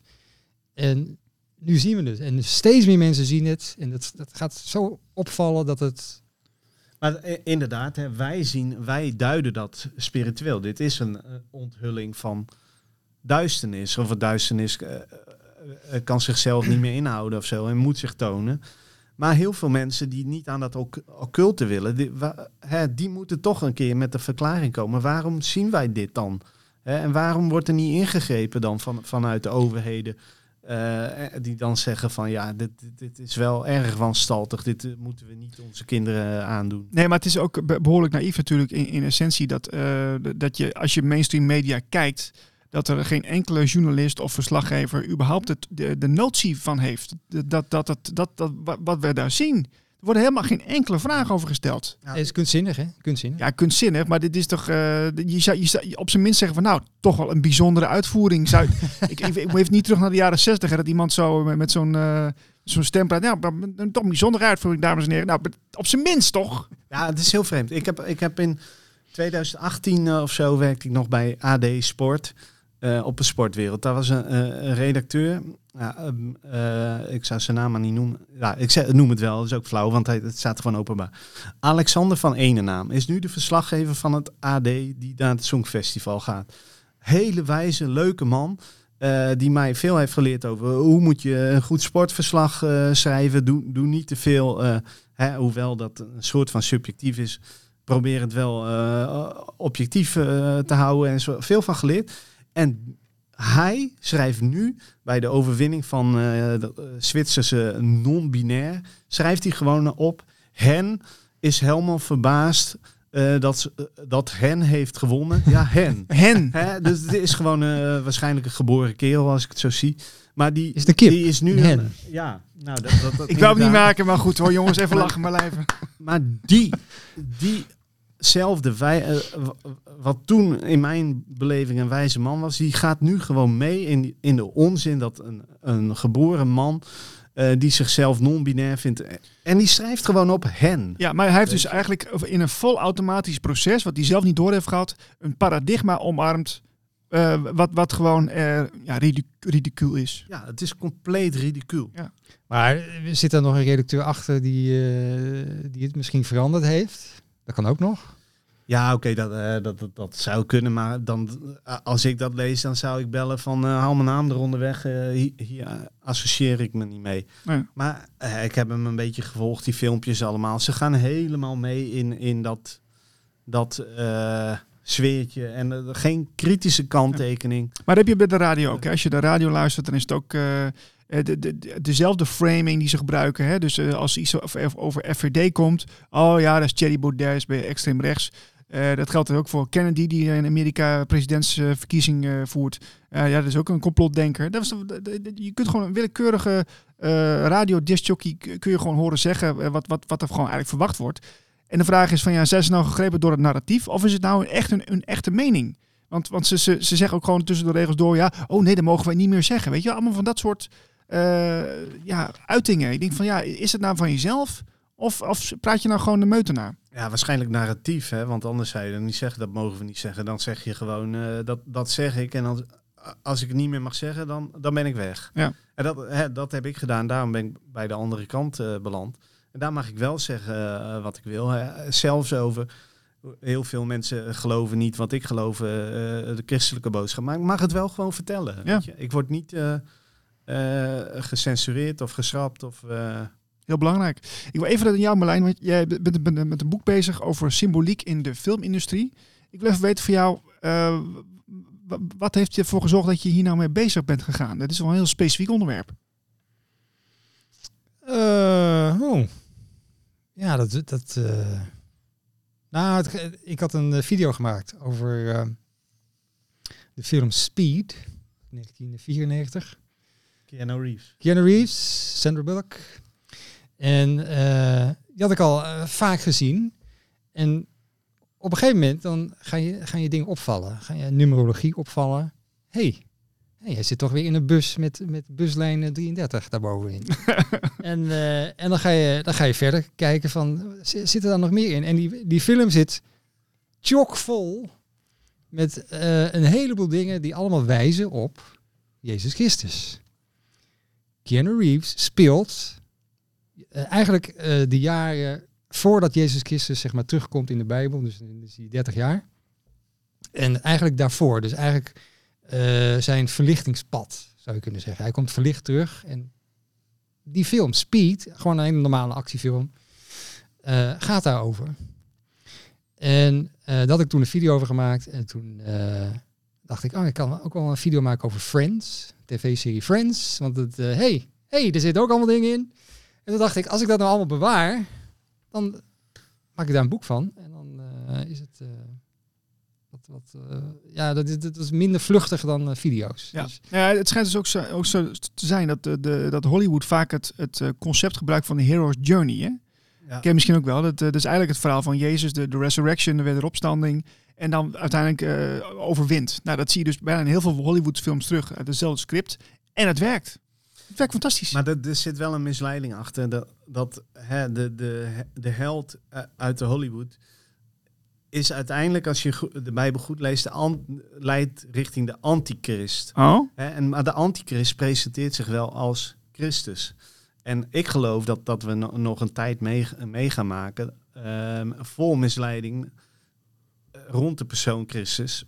En nu zien we het. En steeds meer mensen zien het. En dat, dat gaat zo opvallen dat het...
Maar eh, inderdaad, hè, wij zien, wij duiden dat spiritueel. Dit is een uh, onthulling van duisternis. Of het duisternis uh, uh, kan zichzelf niet meer inhouden of zo en moet zich tonen. Maar heel veel mensen die niet aan dat occ- occulte willen, die, wa- hè, die moeten toch een keer met de verklaring komen. Waarom zien wij dit dan? Hè, en waarom wordt er niet ingegrepen dan van, vanuit de overheden? Uh, die dan zeggen van ja, dit, dit, dit is wel erg wanstaltig. Dit uh, moeten we niet onze kinderen uh, aandoen.
Nee, maar het is ook be- behoorlijk naïef natuurlijk in, in essentie dat, uh, dat je als je mainstream media kijkt, dat er geen enkele journalist of verslaggever überhaupt het, de, de notie van heeft. Dat, dat, dat, dat, dat, dat wat we daar zien. Er worden helemaal geen enkele vraag over gesteld.
Ja, het is kunstzinnig, hè? Kunstzinnig.
Ja, kunstzinnig, maar dit is toch... Uh, je, zou, je zou op zijn minst zeggen van nou, toch wel een bijzondere uitvoering. Zou, ik, ik, ik moet even niet terug naar de jaren zestig, hè, dat iemand zo met, met zo'n, uh, zo'n stem praat. Ja, maar een toch een bijzondere uitvoering, dames en heren. Nou, op zijn minst toch?
Ja, het is heel vreemd. Ik heb, ik heb in twintig achttien uh, of zo werkte ik nog bij A D Sport. Uh, op de sportwereld. Daar was een, uh, een redacteur. Ja, um, uh, ik zou zijn naam maar niet noemen. Ja, ik zeg, noem het wel. Dat is ook flauw, want hij, het staat gewoon openbaar. Alexander van Enenaam is nu de verslaggever van het A D die naar het Songfestival gaat. Hele wijze, leuke man. Uh, die mij veel heeft geleerd over hoe moet je een goed sportverslag uh, schrijven. Doe, doe niet te veel. Uh, hè, hoewel dat een soort van subjectief is. Probeer het wel uh, objectief uh, te houden. En zo. Veel van geleerd. En hij schrijft nu bij de overwinning van uh, de Zwitserse non-binair, schrijft hij gewoon op, hen is helemaal verbaasd uh, dat, uh, dat hen heeft gewonnen. Ja, hen.
hen.
Hè? Dus het is gewoon uh, waarschijnlijk een geboren kerel als ik het zo zie. Maar die
is, de kip.
die is nu...
Hen.
Een, ja, nou, dat, dat, dat
ik wou het niet maken, maar goed hoor jongens, even lachen maar lijven.
Maar die... die Zelfde wij, uh, wat toen in mijn beleving een wijze man was, die gaat nu gewoon mee in, in de onzin dat een, een geboren man uh, die zichzelf non-binair vindt. En die schrijft gewoon op hen.
Ja, maar hij heeft dus eigenlijk in een vol automatisch proces, wat hij zelf niet door heeft gehad, een paradigma omarmd, uh, wat, wat gewoon uh, ja, ridic- ridicuul is.
Ja, het is compleet ridicuul.
Ja.
Maar zit er nog een redacteur achter die, uh, die het misschien veranderd heeft? Dat kan ook nog.
Ja, oké, okay, dat, uh, dat, dat, dat zou kunnen. Maar dan, uh, als ik dat lees, dan zou ik bellen van... Uh, haal mijn naam eronder weg. Uh, hier hier uh, associeer ik me niet mee.
Ja.
Maar uh, ik heb hem een beetje gevolgd, die filmpjes allemaal. Ze gaan helemaal mee in, in dat, dat uh, sfeertje. En uh, geen kritische kanttekening.
Ja. Maar dat heb je bij de radio ook. Hè? Als je de radio luistert, dan is het ook... Uh, De, de, de, dezelfde framing die ze gebruiken. Hè? Dus uh, als iets over, over F V D komt. Oh ja, dat is Thierry Baudet bij extreem rechts. Uh, dat geldt ook voor Kennedy die in Amerika presidentsverkiezing uh, voert. Uh, ja, dat is ook een complotdenker. Dat was, de, de, de, je kunt gewoon een willekeurige uh, radio-discjockey kun je gewoon horen zeggen uh, wat, wat, wat er gewoon eigenlijk verwacht wordt. En de vraag is van ja, zijn ze nou gegrepen door het narratief of is het nou echt een, een echte mening? Want, want ze, ze, ze zeggen ook gewoon tussen de regels door ja, oh nee, dat mogen wij niet meer zeggen. Weet je, allemaal van dat soort uh, ja, uitingen. Ik denk van ja, is het nou van jezelf of, of praat je nou gewoon de meute na?
Ja, waarschijnlijk narratief, hè? Want anders zou je dan niet zeggen, dat mogen we niet zeggen. Dan zeg je gewoon, uh, dat, dat zeg ik. En als, als ik het niet meer mag zeggen, dan, dan ben ik weg.
Ja.
En dat, hè, dat heb ik gedaan. Daarom ben ik bij de andere kant uh, beland. En daar mag ik wel zeggen uh, wat ik wil. Hè? Zelfs over, heel veel mensen geloven niet wat ik geloof, uh, de christelijke boodschap. Maar ik mag het wel gewoon vertellen.
Ja.
Weet je? Ik word niet uh, uh, gecensureerd of geschrapt of... Uh,
Heel belangrijk. Ik wil even aan jou, Marlijn, want jij bent met een boek bezig over symboliek in de filmindustrie. Ik wil even weten van jou, uh, wat heeft ervoor gezorgd dat je hier nou mee bezig bent gegaan? Dat is wel een heel specifiek onderwerp.
Uh, oh. Ja, dat... dat uh... Nou, het, ik had een video gemaakt over uh, de film Speed, negentien vierennegentig.
Keanu Reeves.
Keanu Reeves, Sandra Bullock. En uh, die had ik al uh, vaak gezien. En op een gegeven moment dan ga je, gaan je dingen opvallen. Ga je numerologie opvallen. Hé, hey, hey, hij zit toch weer in een bus met, met buslijn drieëndertig daarbovenin. en uh, en dan, ga je, dan ga je verder kijken van, zit er dan nog meer in? En die, die film zit chockvol met uh, een heleboel dingen die allemaal wijzen op Jezus Christus. Keanu Reeves speelt uh, eigenlijk uh, de jaren voordat Jezus Christus zeg maar terugkomt in de Bijbel, dus in die dertig jaar. En eigenlijk daarvoor, dus eigenlijk uh, zijn verlichtingspad, zou je kunnen zeggen. Hij komt verlicht terug en die film, Speed, gewoon een hele normale actiefilm, uh, gaat daarover. En uh, daar had ik toen een video over gemaakt en toen uh, dacht ik, oh, ik kan ook wel een video maken over Friends, tv-serie Friends, want het, uh, hey, hey, er zitten ook allemaal dingen in. En toen dacht ik, als ik dat nou allemaal bewaar, dan maak ik daar een boek van. En dan uh, is het uh, wat, wat, uh, ja, dat is, dat is minder vluchtig dan uh, video's.
Ja.
Dus,
ja, het schijnt dus ook zo, ook zo te zijn dat, de, de, dat Hollywood vaak het, het concept gebruikt van de hero's journey. Hè? Ja. Ken je misschien ook wel. Dat, dat is eigenlijk het verhaal van Jezus, de, de resurrection, de wederopstanding. En dan uiteindelijk uh, overwint. Nou, dat zie je dus bijna in heel veel Hollywood films terug. Uit dezelfde script. En het werkt. Het werkt fantastisch.
Maar er, er zit wel een misleiding achter. Dat, dat hè, de, de, de held uit de Hollywood is uiteindelijk, als je de Bijbel goed leest, de an, leidt richting de antichrist.
Oh?
Hè, en, maar de antichrist presenteert zich wel als Christus. En ik geloof dat, dat we no, nog een tijd mee, mee gaan maken, um, vol misleiding rond de persoon Christus.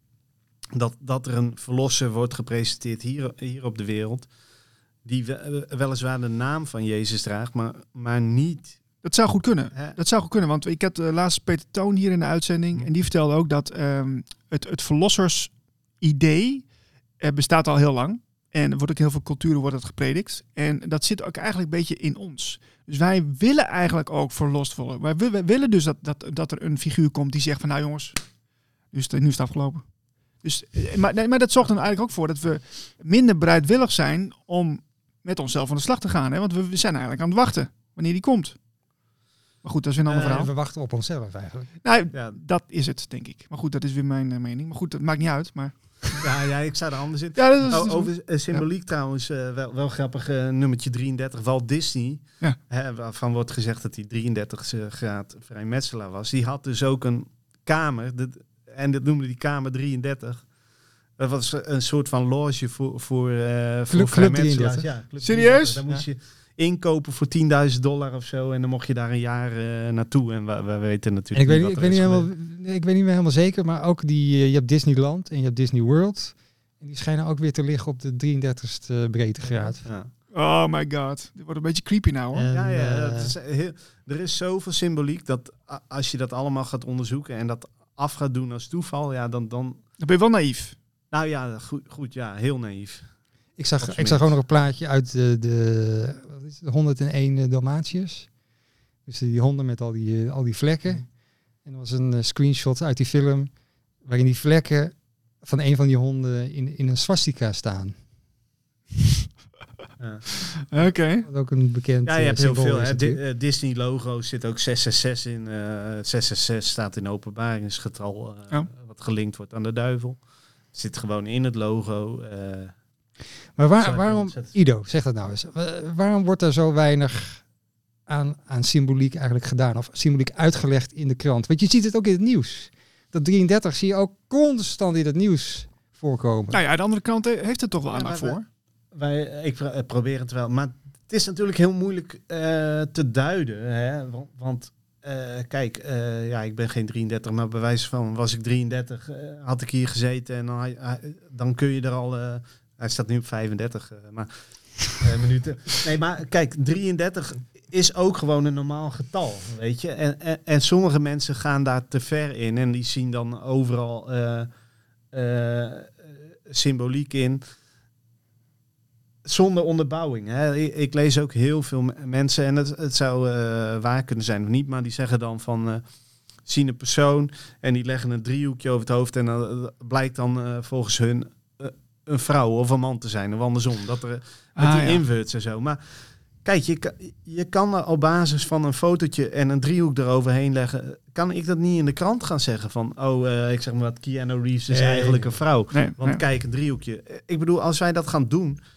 Dat, dat er een verlosser wordt gepresenteerd hier, hier op de wereld, die weliswaar de naam van Jezus draagt, maar, maar niet...
Dat zou goed kunnen.
Hè?
Dat zou goed kunnen, want ik had uh, laatst Peter Toon hier in de uitzending mm. en die vertelde ook dat um, het, het verlossersidee uh, bestaat al heel lang. En er wordt ook heel veel culturen wordt het gepredikt. En dat zit ook eigenlijk een beetje in ons. Dus wij willen eigenlijk ook verlost worden. Wij, wij willen dus dat, dat, dat er een figuur komt die zegt van nou jongens, nu is het, nu is het afgelopen. Dus, maar, nee, maar dat zorgt er eigenlijk ook voor dat we minder bereidwillig zijn om met onszelf aan de slag te gaan. Hè? Want we, we zijn eigenlijk aan het wachten wanneer die komt. Maar goed, dat is weer een ander
uh,
verhaal.
We wachten op onszelf eigenlijk.
Nou, ja. Dat is het, denk ik. Maar goed, dat is weer mijn uh, mening. Maar goed, dat maakt niet uit. Maar...
Ja, ja, ik sta er anders in.
Ja, dat is,
oh, over uh, symboliek ja. trouwens, uh, wel, wel grappig, uh, nummertje drieëndertig, Walt Disney,
ja.
hè, waarvan wordt gezegd dat hij drieëndertig graad vrijmetselaar was. Die had dus ook een kamer, de, en dat noemde die kamer drieëndertig. Dat was een soort van loge voor, voor, uh, voor
Club,
vrijmetselaars.
ja,
Club
serieus?
Daar moest
ja.
je inkopen voor tienduizend dollar of zo en dan mocht je daar een jaar uh, naartoe. En we, we weten natuurlijk
en ik
niet
weet,
wat
ik weet niet
helemaal,
nee, ik weet niet meer helemaal zeker, maar ook die, uh, je hebt Disneyland en je hebt Disney World. En die schijnen ook weer te liggen op de drieëndertigste breedtegraad.
Ja.
Oh my god. Dit wordt een beetje creepy nou hoor.
En,
ja, ja.
uh,
Het is heel, er is zoveel symboliek dat als je dat allemaal gaat onderzoeken en dat af gaat doen als toeval, ja, dan... Dan,
dan ben je wel naïef.
Nou ja, goed, goed ja, heel naïef.
Ik zag, ik zag ook nog een plaatje uit de, de, wat is het, honderdéén Dalmatiërs. Dus die honden met al die, al die vlekken. En er was een uh, screenshot uit die film waarin die vlekken van een van die honden in, in een swastika staan.
Ja.
Oké. Okay.
Dat ook een bekend.
Ja, je hebt
uh,
heel veel.
is
Hè. Di- uh, Disney logo zit ook zes zes zes in. Uh, zes zes zes staat in openbaringsgetal uh, ja. wat gelinkt wordt aan de duivel. Zit gewoon in het logo. Uh,
maar waar, waarom, Ido, zeg dat nou eens. Waarom wordt er zo weinig aan, aan symboliek eigenlijk gedaan? Of symboliek uitgelegd in de krant? Want je ziet het ook in het nieuws. Dat drieëndertig zie je ook constant in het nieuws voorkomen.
Nou ja, de andere kant heeft er toch wel aandacht
ja,
voor.
Wij, ik pro- probeer het wel. Maar het is natuurlijk heel moeilijk uh, te duiden. Hè? Want, want uh, kijk, uh, ja, ik ben geen drieëndertig, maar bij wijze van was ik drieëndertig, uh, had ik hier gezeten en dan, uh, dan kun je er al... Uh, hij staat nu op vijfendertig, uh, maar uh, minuten. Nee, maar kijk, drieëndertig is ook gewoon een normaal getal, weet je. En, en, en sommige mensen gaan daar te ver in en die zien dan overal uh, uh, symboliek in. Zonder onderbouwing. Hè. Ik, ik lees ook heel veel m- mensen, en het, het zou uh, waar kunnen zijn of niet, maar die zeggen dan van, uh, zien een persoon en die leggen een driehoekje over het hoofd en dan uh, blijkt dan uh, volgens hun uh, een vrouw of een man te zijn, of andersom. Dat er, met
ah,
die
ja.
inverts en zo. Maar kijk, je, je kan er op basis van een fotootje en een driehoek eroverheen leggen, kan ik dat niet in de krant gaan zeggen van, oh, uh, ik zeg maar wat, Keanu Reeves is
nee.
eigenlijk een vrouw.
Nee,
Want
nee.
kijk, een driehoekje. Ik bedoel, als wij dat gaan doen,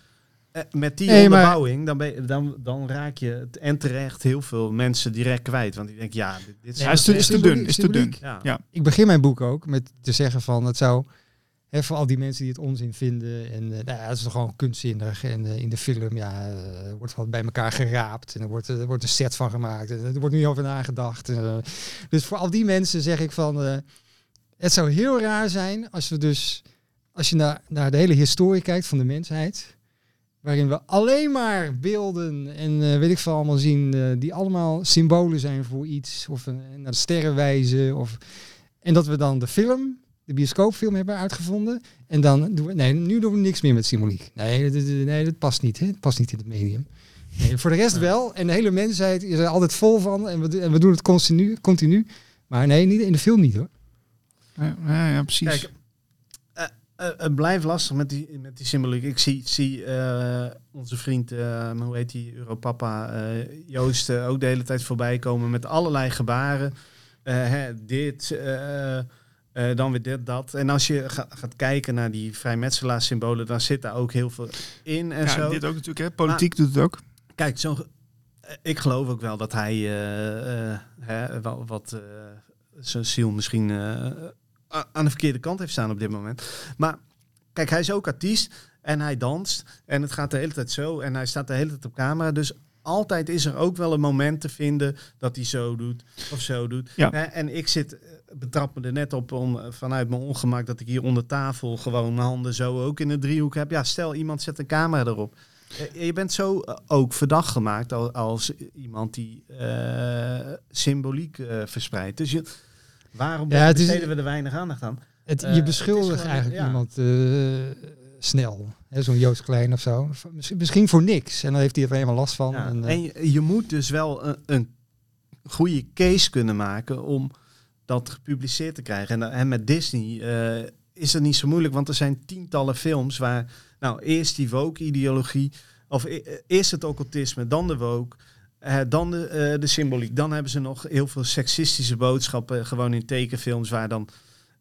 uh, met die
nee,
onderbouwing,
maar,
dan, ben je, dan, dan raak je het, en terecht heel veel mensen direct kwijt. Want die denken, ja, dit, dit
ja, is, te, is te dun. Is te dun.
Ja.
Ja.
Ik begin mijn boek ook met te zeggen van het zou... Hè, voor al die mensen die het onzin vinden. En uh, nou ja, het is toch gewoon kunstzinnig. En uh, in de film ja, uh, wordt wat bij elkaar geraapt. En er wordt, uh, er wordt een set van gemaakt. En er wordt nu over nagedacht. Uh, dus voor al die mensen zeg ik van... Uh, het zou heel raar zijn als we dus... Als je naar, naar de hele historie kijkt van de mensheid... Waarin we alleen maar beelden en uh, weet ik veel allemaal zien... Uh, die allemaal symbolen zijn voor iets. Of uh, naar de sterren wijzen. Of, en dat we dan de film... de bioscoopfilm hebben uitgevonden. En dan doen we... Nee, nu doen we niks meer met symboliek. Nee, dat, nee, dat past niet. Hè? Dat past niet in het medium. Nee, voor de rest wel. En de hele mensheid is er altijd vol van. En we, en we doen het continu, continu. Maar nee, niet in de film niet hoor.
Ja, ja, ja precies.
Kijk, uh, uh, het blijft lastig met die, met die symboliek. Ik zie, zie uh, onze vriend, uh, hoe heet die, Europapa, uh, Joost, uh, ook de hele tijd voorbij komen met allerlei gebaren. Uh, hè, dit... Uh, Uh, dan weer dit, dat. En als je ga, gaat kijken naar die vrijmetselaarssymbolen, dan zit daar ook heel veel in en
ja,
zo.
Dit ook natuurlijk, hè? Politiek
maar,
doet het ook.
Kijk, zo, uh, ik geloof ook wel dat hij uh, uh, hè, wat, wat uh, zijn ziel misschien uh, aan de verkeerde kant heeft staan op dit moment. Maar kijk, hij is ook artiest en hij danst en het gaat de hele tijd zo en hij staat de hele tijd op camera. Dus altijd is er ook wel een moment te vinden dat hij zo doet of zo doet.
Ja.
Hè, en ik zit... betrap me er net op om vanuit mijn ongemak dat ik hier onder tafel gewoon mijn handen zo ook in een driehoek heb. Ja, stel iemand zet een camera erop. Je bent zo ook verdacht gemaakt als, als iemand die uh, symboliek uh, verspreidt. Dus je, waarom ja, besteden is, we er weinig aandacht aan?
Het, je beschuldigt uh, eigenlijk ja. iemand uh, snel. Zo'n Joost Klein of zo. Misschien voor niks. En dan heeft hij er helemaal last van.
Ja,
en, uh,
en je, je moet dus wel een, een goede case kunnen maken om dat gepubliceerd te krijgen. En, en met Disney uh, is het niet zo moeilijk, want er zijn tientallen films waar, nou, eerst die woke-ideologie, of e- eerst het occultisme, dan de woke, uh, dan de, uh, de symboliek. Dan hebben ze nog heel veel seksistische boodschappen, gewoon in tekenfilms, waar dan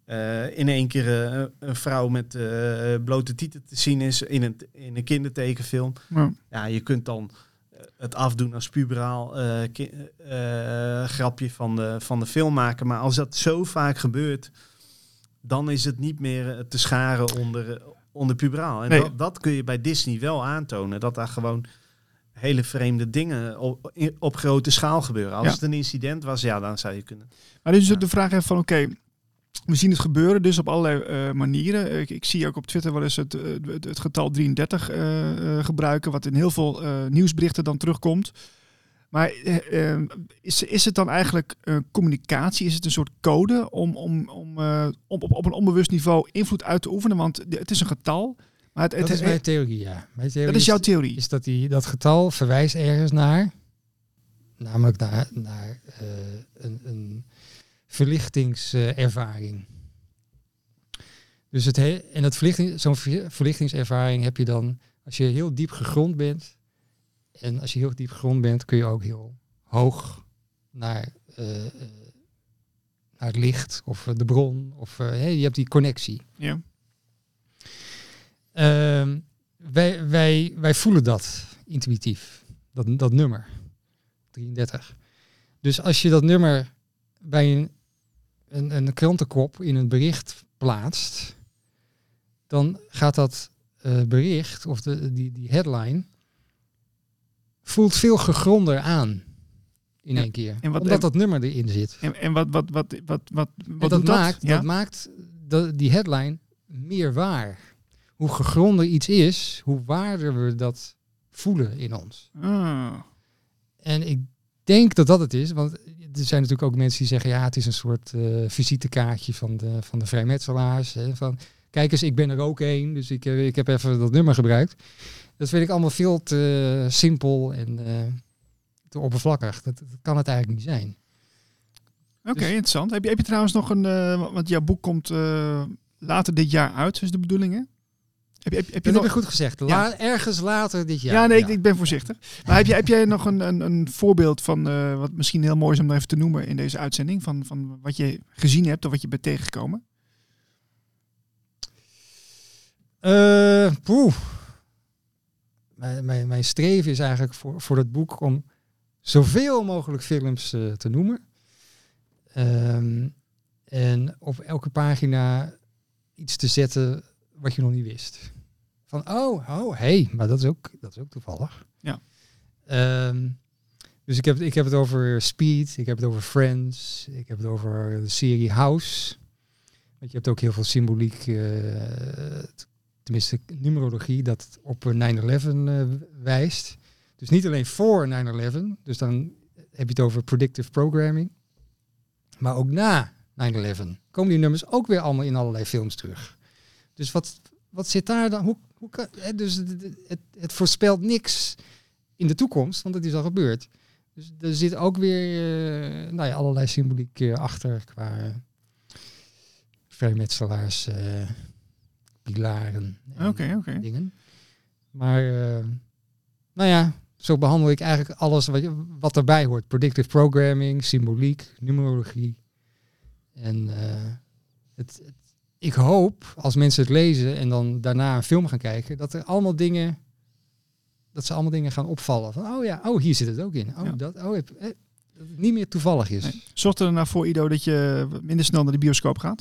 uh, in één keer uh, een vrouw met uh, blote tieten te zien is in een, in een kindertekenfilm. Ja. ja, je kunt dan het afdoen als puberaal uh, ki- uh, grapje van de, van de film maken. Maar als dat zo vaak gebeurt, dan is het niet meer te scharen onder, onder puberaal. En nee. dat, dat kun je bij Disney wel aantonen. Dat daar gewoon hele vreemde dingen op, op grote schaal gebeuren. Als ja. het een incident was, ja, dan zou je kunnen.
Maar dus
ja.
de vraag even van, oké, okay, we zien het gebeuren dus op allerlei uh, manieren. Ik, ik zie ook op Twitter wel eens het, het, het getal drieëndertig uh, uh, gebruiken, wat in heel veel uh, nieuwsberichten dan terugkomt. Maar uh, uh, is, is het dan eigenlijk uh, communicatie? Is het een soort code om, om, om, uh, om op, op een onbewust niveau invloed uit te oefenen? Want het is een getal. Maar het,
dat
het,
is mijn theorie, ja. Mijn theorie
dat is jouw theorie?
Is, is dat die, dat getal verwijst ergens naar, namelijk naar, naar uh, een... een verlichtingservaring. Dus het he- en dat verlichting, zo'n verlichtingservaring heb je dan als je heel diep gegrond bent. En als je heel diep gegrond bent, kun je ook heel hoog naar, uh, naar het licht of de bron. Of uh, hey, je hebt die connectie.
Ja.
Uh, wij, wij, wij voelen dat intuïtief. Dat, dat nummer. drieëndertig. Dus als je dat nummer bij een Een, een krantenkop in een bericht plaatst, dan gaat dat uh, bericht of de, die, die headline voelt veel gegronder aan in ja. één keer. En wat, omdat en, dat nummer erin zit.
En, en wat, wat, wat, wat, wat, wat
dat,
doet
maakt,
dat? Ja?
dat maakt de, die headline meer waar. Hoe gegronder iets is, hoe waarder we dat voelen in ons.
Ah.
En ik denk dat dat het is, want er zijn natuurlijk ook mensen die zeggen, ja, het is een soort uh, visitekaartje van de, van de vrijmetselaars. Hè, van, kijk eens, ik ben er ook één, dus ik, uh, ik heb even dat nummer gebruikt. Dat vind ik allemaal veel te uh, simpel en uh, te oppervlakkig. Dat, dat kan het eigenlijk niet zijn.
Oké, okay,
dus,
interessant. Heb je, heb je trouwens nog een, uh, want jouw boek komt uh, later dit jaar uit, is de bedoeling, hè? Heb je, heb, heb je
dat
nog...
heb je goed gezegd. La- ja. Ergens later dit jaar.
Ja, nee,
ja.
Ik, ik ben voorzichtig. Maar heb, je, heb jij nog een, een, een voorbeeld van uh, wat misschien heel mooi is om even te noemen in deze uitzending? Van, van wat je gezien hebt of wat je bent tegengekomen?
Uh, poeh. mijn, mijn, mijn streven is eigenlijk voor, voor dat boek om zoveel mogelijk films uh, te noemen. Um, en op elke pagina iets te zetten wat je nog niet wist. Van, oh, oh, hey, maar dat is ook, dat is ook toevallig.
Ja.
Um, dus ik heb, ik heb het over Speed, ik heb het over Friends, ik heb het over de serie House. Want je hebt ook heel veel symboliek, uh, tenminste numerologie, dat op nine eleven uh, wijst. Dus niet alleen voor nine eleven, dus dan heb je het over predictive programming. Maar ook na nine eleven komen die nummers ook weer allemaal in allerlei films terug. Dus wat, wat zit daar dan? Hoe, hoe kan, hè, dus het, het, het voorspelt niks in de toekomst, want het is al gebeurd. Dus er zit ook weer uh, nou ja, allerlei symboliek uh, achter qua uh, vrijmetselaars, uh, pilaren en
okay, okay.
dingen. Maar uh, nou ja, zo behandel ik eigenlijk alles wat, wat erbij hoort. Predictive programming, symboliek, numerologie. En uh, het, het, ik hoop, als mensen het lezen en dan daarna een film gaan kijken, dat er allemaal dingen, dat ze allemaal dingen gaan opvallen. Van, oh ja, oh hier zit het ook in. Oh, ja. dat, oh, heb, eh, dat het niet meer toevallig is.
Nee. Zorgt er nou voor, Ido, dat je minder snel naar de bioscoop gaat?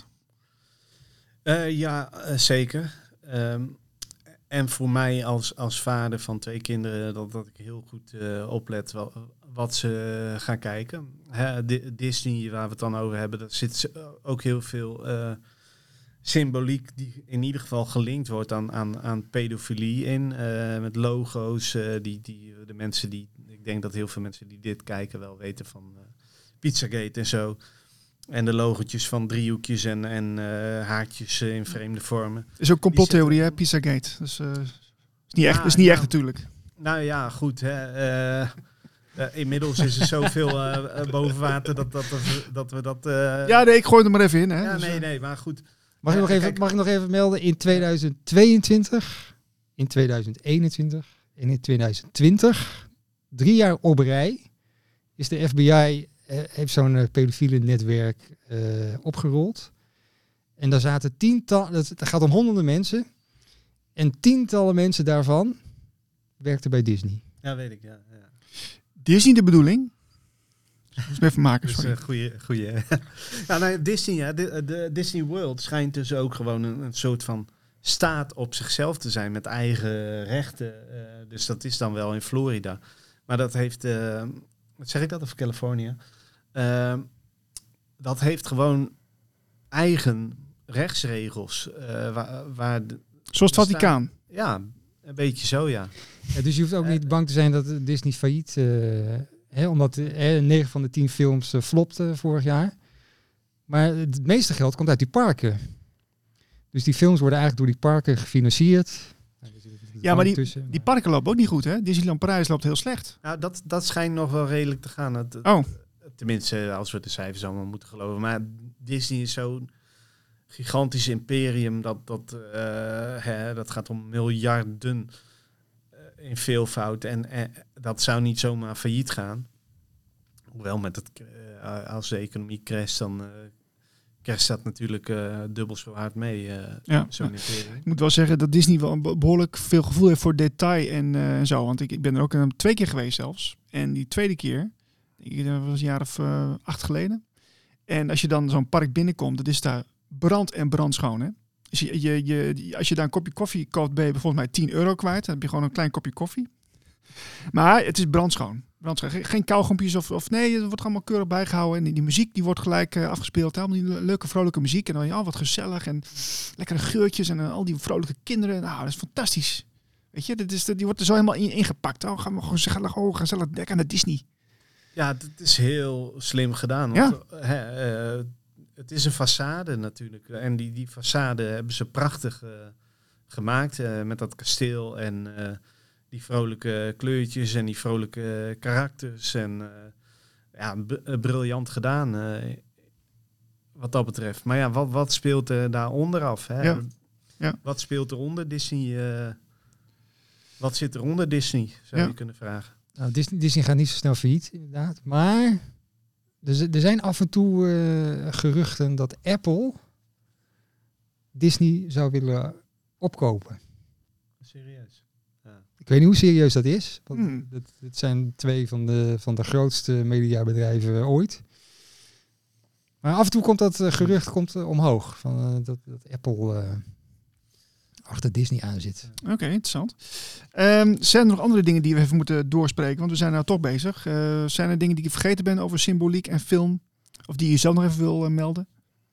Uh, ja, uh, zeker. Um, en voor mij als, als vader van twee kinderen, dat, dat ik heel goed uh, oplet wat, wat ze gaan kijken. Hè, Disney, waar we het dan over hebben, daar zit ook heel veel uh, symboliek die in ieder geval gelinkt wordt aan, aan, aan pedofilie in. Uh, met logo's, uh, die, die, de mensen die, ik denk dat heel veel mensen die dit kijken wel weten van uh, Pizzagate en zo. En de logotjes van driehoekjes en, en uh, haartjes uh, in vreemde vormen.
Is ook complottheorie, hè? Pizzagate. Dus uh, is niet echt,
ja,
is niet
ja.
echt natuurlijk.
Nou ja, goed. Hè. Uh, uh, inmiddels is er zoveel uh, boven water dat, dat, dat, dat we dat... Uh...
Ja, nee, ik gooi het er maar even in. Hè?
Ja,
dus,
nee, nee, maar goed.
Mag ik,
uh,
nog even,
kijk,
mag ik nog even melden? In tweeduizend tweeëntwintig, in tweeduizend eenentwintig en in tweeduizend twintig, drie jaar op rij, is de F B I... Uh, heeft zo'n uh, pedofiele netwerk uh, opgerold. En daar zaten tientallen, het gaat om honderden mensen. En tientallen mensen daarvan werkten bij Disney.
Ja, weet ik, ja. ja.
Disney de bedoeling? Moet even maken, sorry.
Dus, uh, goeie, goeie. ja, nou, Disney, ja, de, de Disney World schijnt dus ook gewoon een, een soort van staat op zichzelf te zijn met eigen rechten. Uh, dus dat is dan wel in Florida. Maar dat heeft, uh, wat zeg ik dat, of Californië? Uh, dat heeft gewoon eigen rechtsregels. Uh, waar, waar de,
Zoals het Vaticaan.
Ja, een beetje zo, ja.
ja. Dus je hoeft ook uh, niet bang te zijn dat Disney failliet... Uh, hè, omdat uh, negen van de tien films uh, flopten vorig jaar. Maar het meeste geld komt uit die parken. Dus die films worden eigenlijk door die parken gefinancierd.
Ja, maar die, tussen, die parken lopen ook niet goed, hè? Disneyland Parijs loopt heel slecht.
Nou, dat, dat schijnt nog wel redelijk te gaan. Het,
oh.
Tenminste, als we de cijfers allemaal moeten geloven. Maar Disney is zo'n gigantisch imperium. Dat, dat, uh, hè, dat gaat om miljarden uh, in veelvoud. En uh, dat zou niet zomaar failliet gaan. Hoewel, met het, uh, als de economie crasht, dan... Uh, crasht dat natuurlijk uh, dubbel zo hard mee. Uh,
ja.
Zo'n imperium.
Ik moet wel zeggen dat Disney wel behoorlijk veel gevoel heeft voor detail en uh, zo. Want ik, ik ben er ook um, twee keer geweest zelfs. En die tweede keer... Dat was een jaar of uh, acht geleden. En als je dan zo'n park binnenkomt, dat is daar brand en brandschoon. Hè? Dus je, je, je, als je daar een kopje koffie koopt, ben je volgens mij tien euro kwijt. Dan heb je gewoon een klein kopje koffie. Maar het is brandschoon. brandschoon. Geen, geen kauwgompjes of, of nee, het wordt allemaal keurig bijgehouden. En die, die muziek die wordt gelijk uh, afgespeeld. Allemaal die leuke, vrolijke muziek. En dan oh, wat gezellig. En lekkere geurtjes en uh, al die vrolijke kinderen. Nou, dat is fantastisch. Weet je, dat is, die wordt er zo helemaal in, ingepakt. Oh, gaan we gewoon gezellig, oh, gezellig dekken naar Disney.
Ja, het is heel slim gedaan.
Ja.
Want, hè, uh, het is een façade natuurlijk. En die, die façade hebben ze prachtig uh, gemaakt. Uh, met dat kasteel en uh, die vrolijke kleurtjes en die vrolijke karakters. En uh, ja, b- briljant gedaan uh, wat dat betreft. Maar ja, wat, wat speelt er daaronder af? Hè?
Ja. Ja.
Wat speelt er onder Disney? Uh, wat zit er onder Disney, zou
ja.
je kunnen vragen.
Nou, Disney, Disney gaat niet zo snel failliet, inderdaad. Maar er, er zijn af en toe uh, geruchten dat Apple Disney zou willen opkopen.
Serieus? Ja.
Ik Ik weet niet hoe serieus dat is. Want
Hmm.
dit, dit zijn twee van de, van de grootste mediabedrijven ooit. Maar af en toe komt dat uh, gerucht komt, uh, omhoog. Van, uh, dat, dat Apple uh, achter Disney aan zit.
Oké, okay, interessant. Um, zijn er nog andere dingen die we even moeten doorspreken? Want we zijn nou toch bezig. Uh, zijn er dingen die ik vergeten ben over symboliek en film? Of die je zelf nog even wil uh, melden?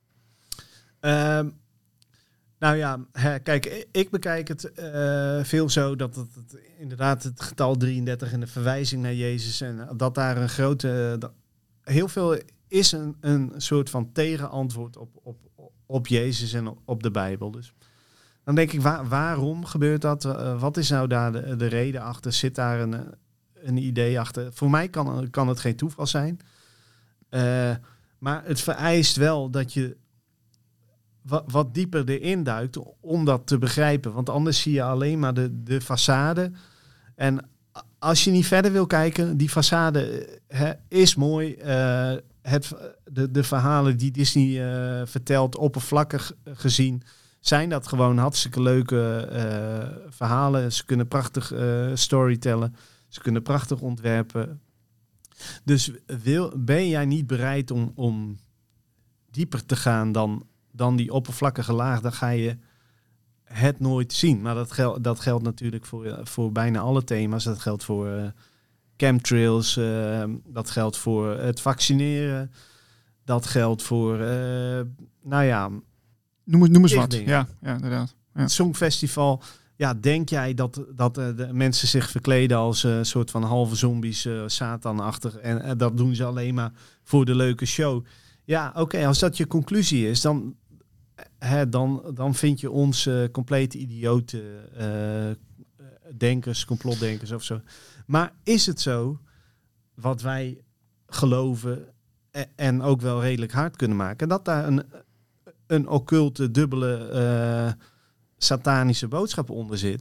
Um, nou ja, hè, kijk, ik bekijk het uh, veel zo dat het, het inderdaad het getal drieëndertig en de verwijzing naar Jezus en dat daar een grote... Dat, heel veel is een, een soort van tegenantwoord op, op, op Jezus en op de Bijbel. Dus dan denk ik, waar, waarom gebeurt dat? Uh, wat is nou daar de, de reden achter? Zit daar een, een idee achter? Voor mij kan, kan het geen toeval zijn. Uh, maar het vereist wel dat je wat, wat dieper erin duikt om dat te begrijpen. Want anders zie je alleen maar de, de façade. En als je niet verder wil kijken, die façade hè, is mooi. Uh, het, de, de verhalen die Disney uh, vertelt, oppervlakkig gezien, zijn dat gewoon hartstikke leuke uh, verhalen. Ze kunnen prachtig uh, storytellen. Ze kunnen prachtig ontwerpen. Dus wil, ben jij niet bereid om, om dieper te gaan dan, dan die oppervlakkige laag, dan ga je het nooit zien. Maar dat, gel- dat geldt natuurlijk voor, uh, voor bijna alle thema's. Dat geldt voor uh, chemtrails, uh, dat geldt voor het vaccineren, dat geldt voor, uh, nou ja...
Noem eens, noem eens wat.
dingen.
Ja, ja, inderdaad. Ja.
Het Songfestival, ja, denk jij dat, dat uh, de mensen zich verkleden als een uh, soort van halve zombies, uh, satanachtig, en uh, dat doen ze alleen maar voor de leuke show. Ja, oké, okay, als dat je conclusie is, dan, hè, dan, dan vind je ons uh, complete idioten, uh, denkers, complotdenkers of zo. Maar is het zo, wat wij geloven en, en ook wel redelijk hard kunnen maken, dat daar een, een occulte, dubbele, uh, satanische boodschap onder zit?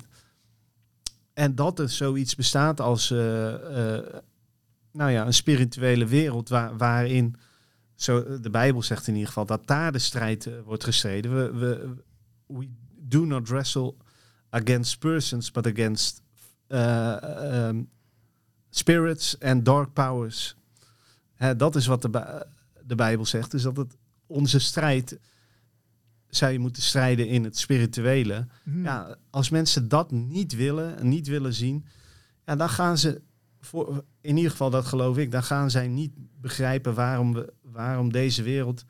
En dat er zoiets bestaat als uh, uh, nou ja, een spirituele wereld waar, waarin... Zo, de Bijbel zegt in ieder geval dat daar de strijd uh, wordt gestreden. We, we, we do not wrestle against persons, but against uh, um, spirits and dark powers. Hè, dat is wat de, Bij- de Bijbel zegt. Dus dat het onze strijd zou je moeten strijden in het spirituele.
Hmm.
Ja, als mensen dat niet willen, niet willen zien, ja, dan gaan ze, voor, in ieder geval dat geloof ik, dan gaan zij niet begrijpen waarom, we, waarom deze wereld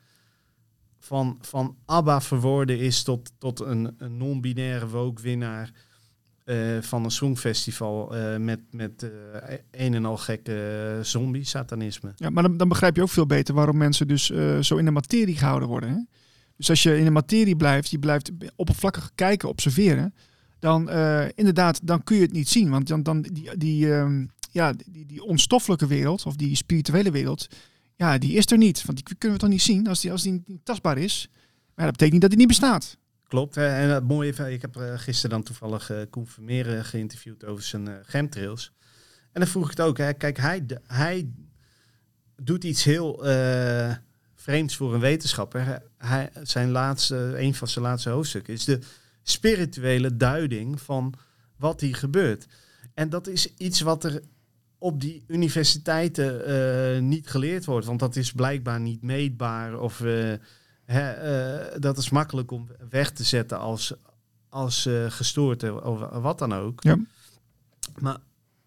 van, van ABBA verworden is tot, tot een, een non-binaire woke-winnaar uh, van een songfestival uh, met, met uh, een en al gekke zombie-satanisme.
Ja, maar dan, dan begrijp je ook veel beter waarom mensen dus uh, zo in de materie gehouden worden. Hè? Dus als je in de materie blijft, je blijft oppervlakkig kijken, observeren, dan uh, inderdaad, dan kun je het niet zien. Want dan, dan die, die, um, ja, die, die onstoffelijke wereld, of die spirituele wereld, ja, die is er niet. Want die kunnen we toch niet zien als die, als die niet tastbaar is. Maar dat betekent niet dat die niet bestaat.
Klopt. Hè? En het mooie, ik heb uh, gisteren dan toevallig uh, Koen Vermeer geïnterviewd over zijn uh, chemtrails. En dan vroeg ik het ook. Hè? Kijk, hij, de, hij doet iets heel uh, vreemds voor een wetenschapper. Hij, zijn laatste, een van zijn laatste hoofdstukken is de spirituele duiding van wat hier gebeurt. En dat is iets wat er op die universiteiten uh, niet geleerd wordt. Want dat is blijkbaar niet meetbaar. Of uh, hè, uh, dat is makkelijk om weg te zetten als, als uh, gestoorde of wat dan ook.
Ja.
Maar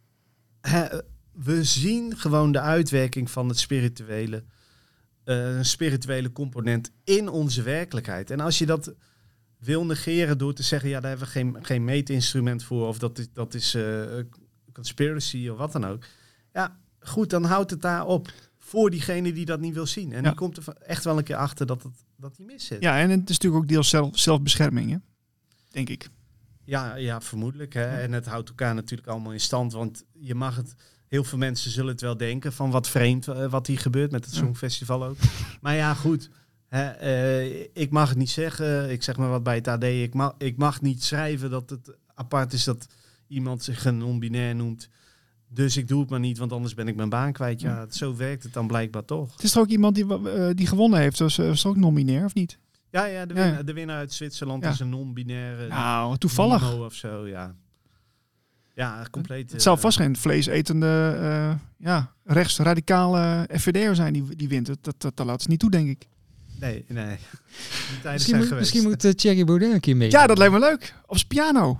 hè, we zien gewoon de uitwerking van het spirituele, uh, spirituele component in onze werkelijkheid. En als je dat wil negeren door te zeggen, ja, daar hebben we geen, geen meetinstrument voor, of dat is, dat is uh, conspiracy of wat dan ook. Ja, goed, dan houdt het daar op voor diegene die dat niet wil zien. En
ja.
die komt er echt wel een keer achter dat het, dat hij mis zit.
Ja, en het is natuurlijk ook deels zelf, zelfbescherming, hè? Denk ik.
Ja, ja, vermoedelijk. Hè? En het houdt elkaar natuurlijk allemaal in stand, want je mag het... Heel veel mensen zullen het wel denken van wat vreemd uh, wat hier gebeurt met het
ja.
Songfestival ook. Maar ja, goed. Hè, uh, ik mag het niet zeggen. Ik zeg maar wat bij het A D. Ik mag, ik mag niet schrijven dat het apart is dat iemand zich een non-binair noemt. Dus ik doe het maar niet, want anders ben ik mijn baan kwijt. Ja, ja. Zo werkt het dan blijkbaar toch.
Het is toch ook iemand die, uh, die gewonnen heeft, dus uh, is ook non-binair, of niet?
Ja, ja, de,
ja.
winnaar, de winnaar uit Zwitserland
ja.
is een non-binaire...
Nou, toevallig.
Of zo, ja. Ja, compleet.
Het zal
uh,
vast geen vleesetende, uh, ja, rechtsradicale F V D'er zijn die, die wint. Dat, dat, dat laat ze niet toe, denk ik.
Nee, nee. Die tijden
Misschien,
zijn
moet,
geweest.
misschien moet uh, Thierry Baudet een keer mee.
Ja, dat lijkt me leuk. Op zijn piano.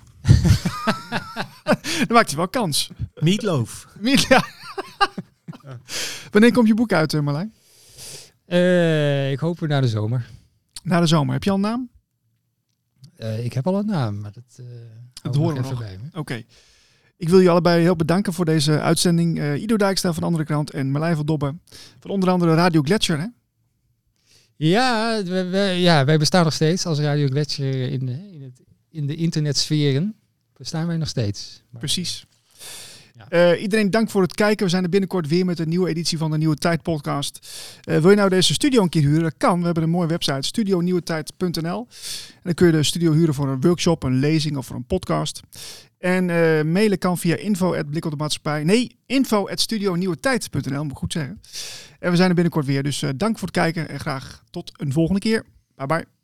Dan maakt hij wel kans.
Meatloaf.
Ja. Wanneer komt je boek uit, Marlijn?
Uh, ik hoop na de zomer.
Na de zomer. Heb je al een naam?
Uh, ik heb al een naam, maar dat, uh,
dat horen we
even
nog.
bij me.
Oké. Okay. Ik wil je allebei heel bedanken voor deze uitzending. Uh, Ido Dijkstra van de andere kant en Marlijn van Dobbe van onder andere Radio Gletscher, hè?
Ja, we, we, ja, wij bestaan nog steeds als Radio Gletscher in de, in het, in de internetsferen. Bestaan wij nog steeds. Maar,
precies.
Ja.
Uh, iedereen dank voor het kijken. We zijn er binnenkort weer met een nieuwe editie van de Nieuwe Tijd podcast. Uh, wil je nou deze studio een keer huren? Dat kan. We hebben een mooie website, studio nieuwe tijd punt n l. En dan kun je de studio huren voor een workshop, een lezing of voor een podcast. En uh, mailen kan via info at blik op de maatschappij. Nee, info at studio nieuwe tijd punt n l, moet ik goed zeggen. En we zijn er binnenkort weer. Dus uh, dank voor het kijken en graag tot een volgende keer. Bye bye.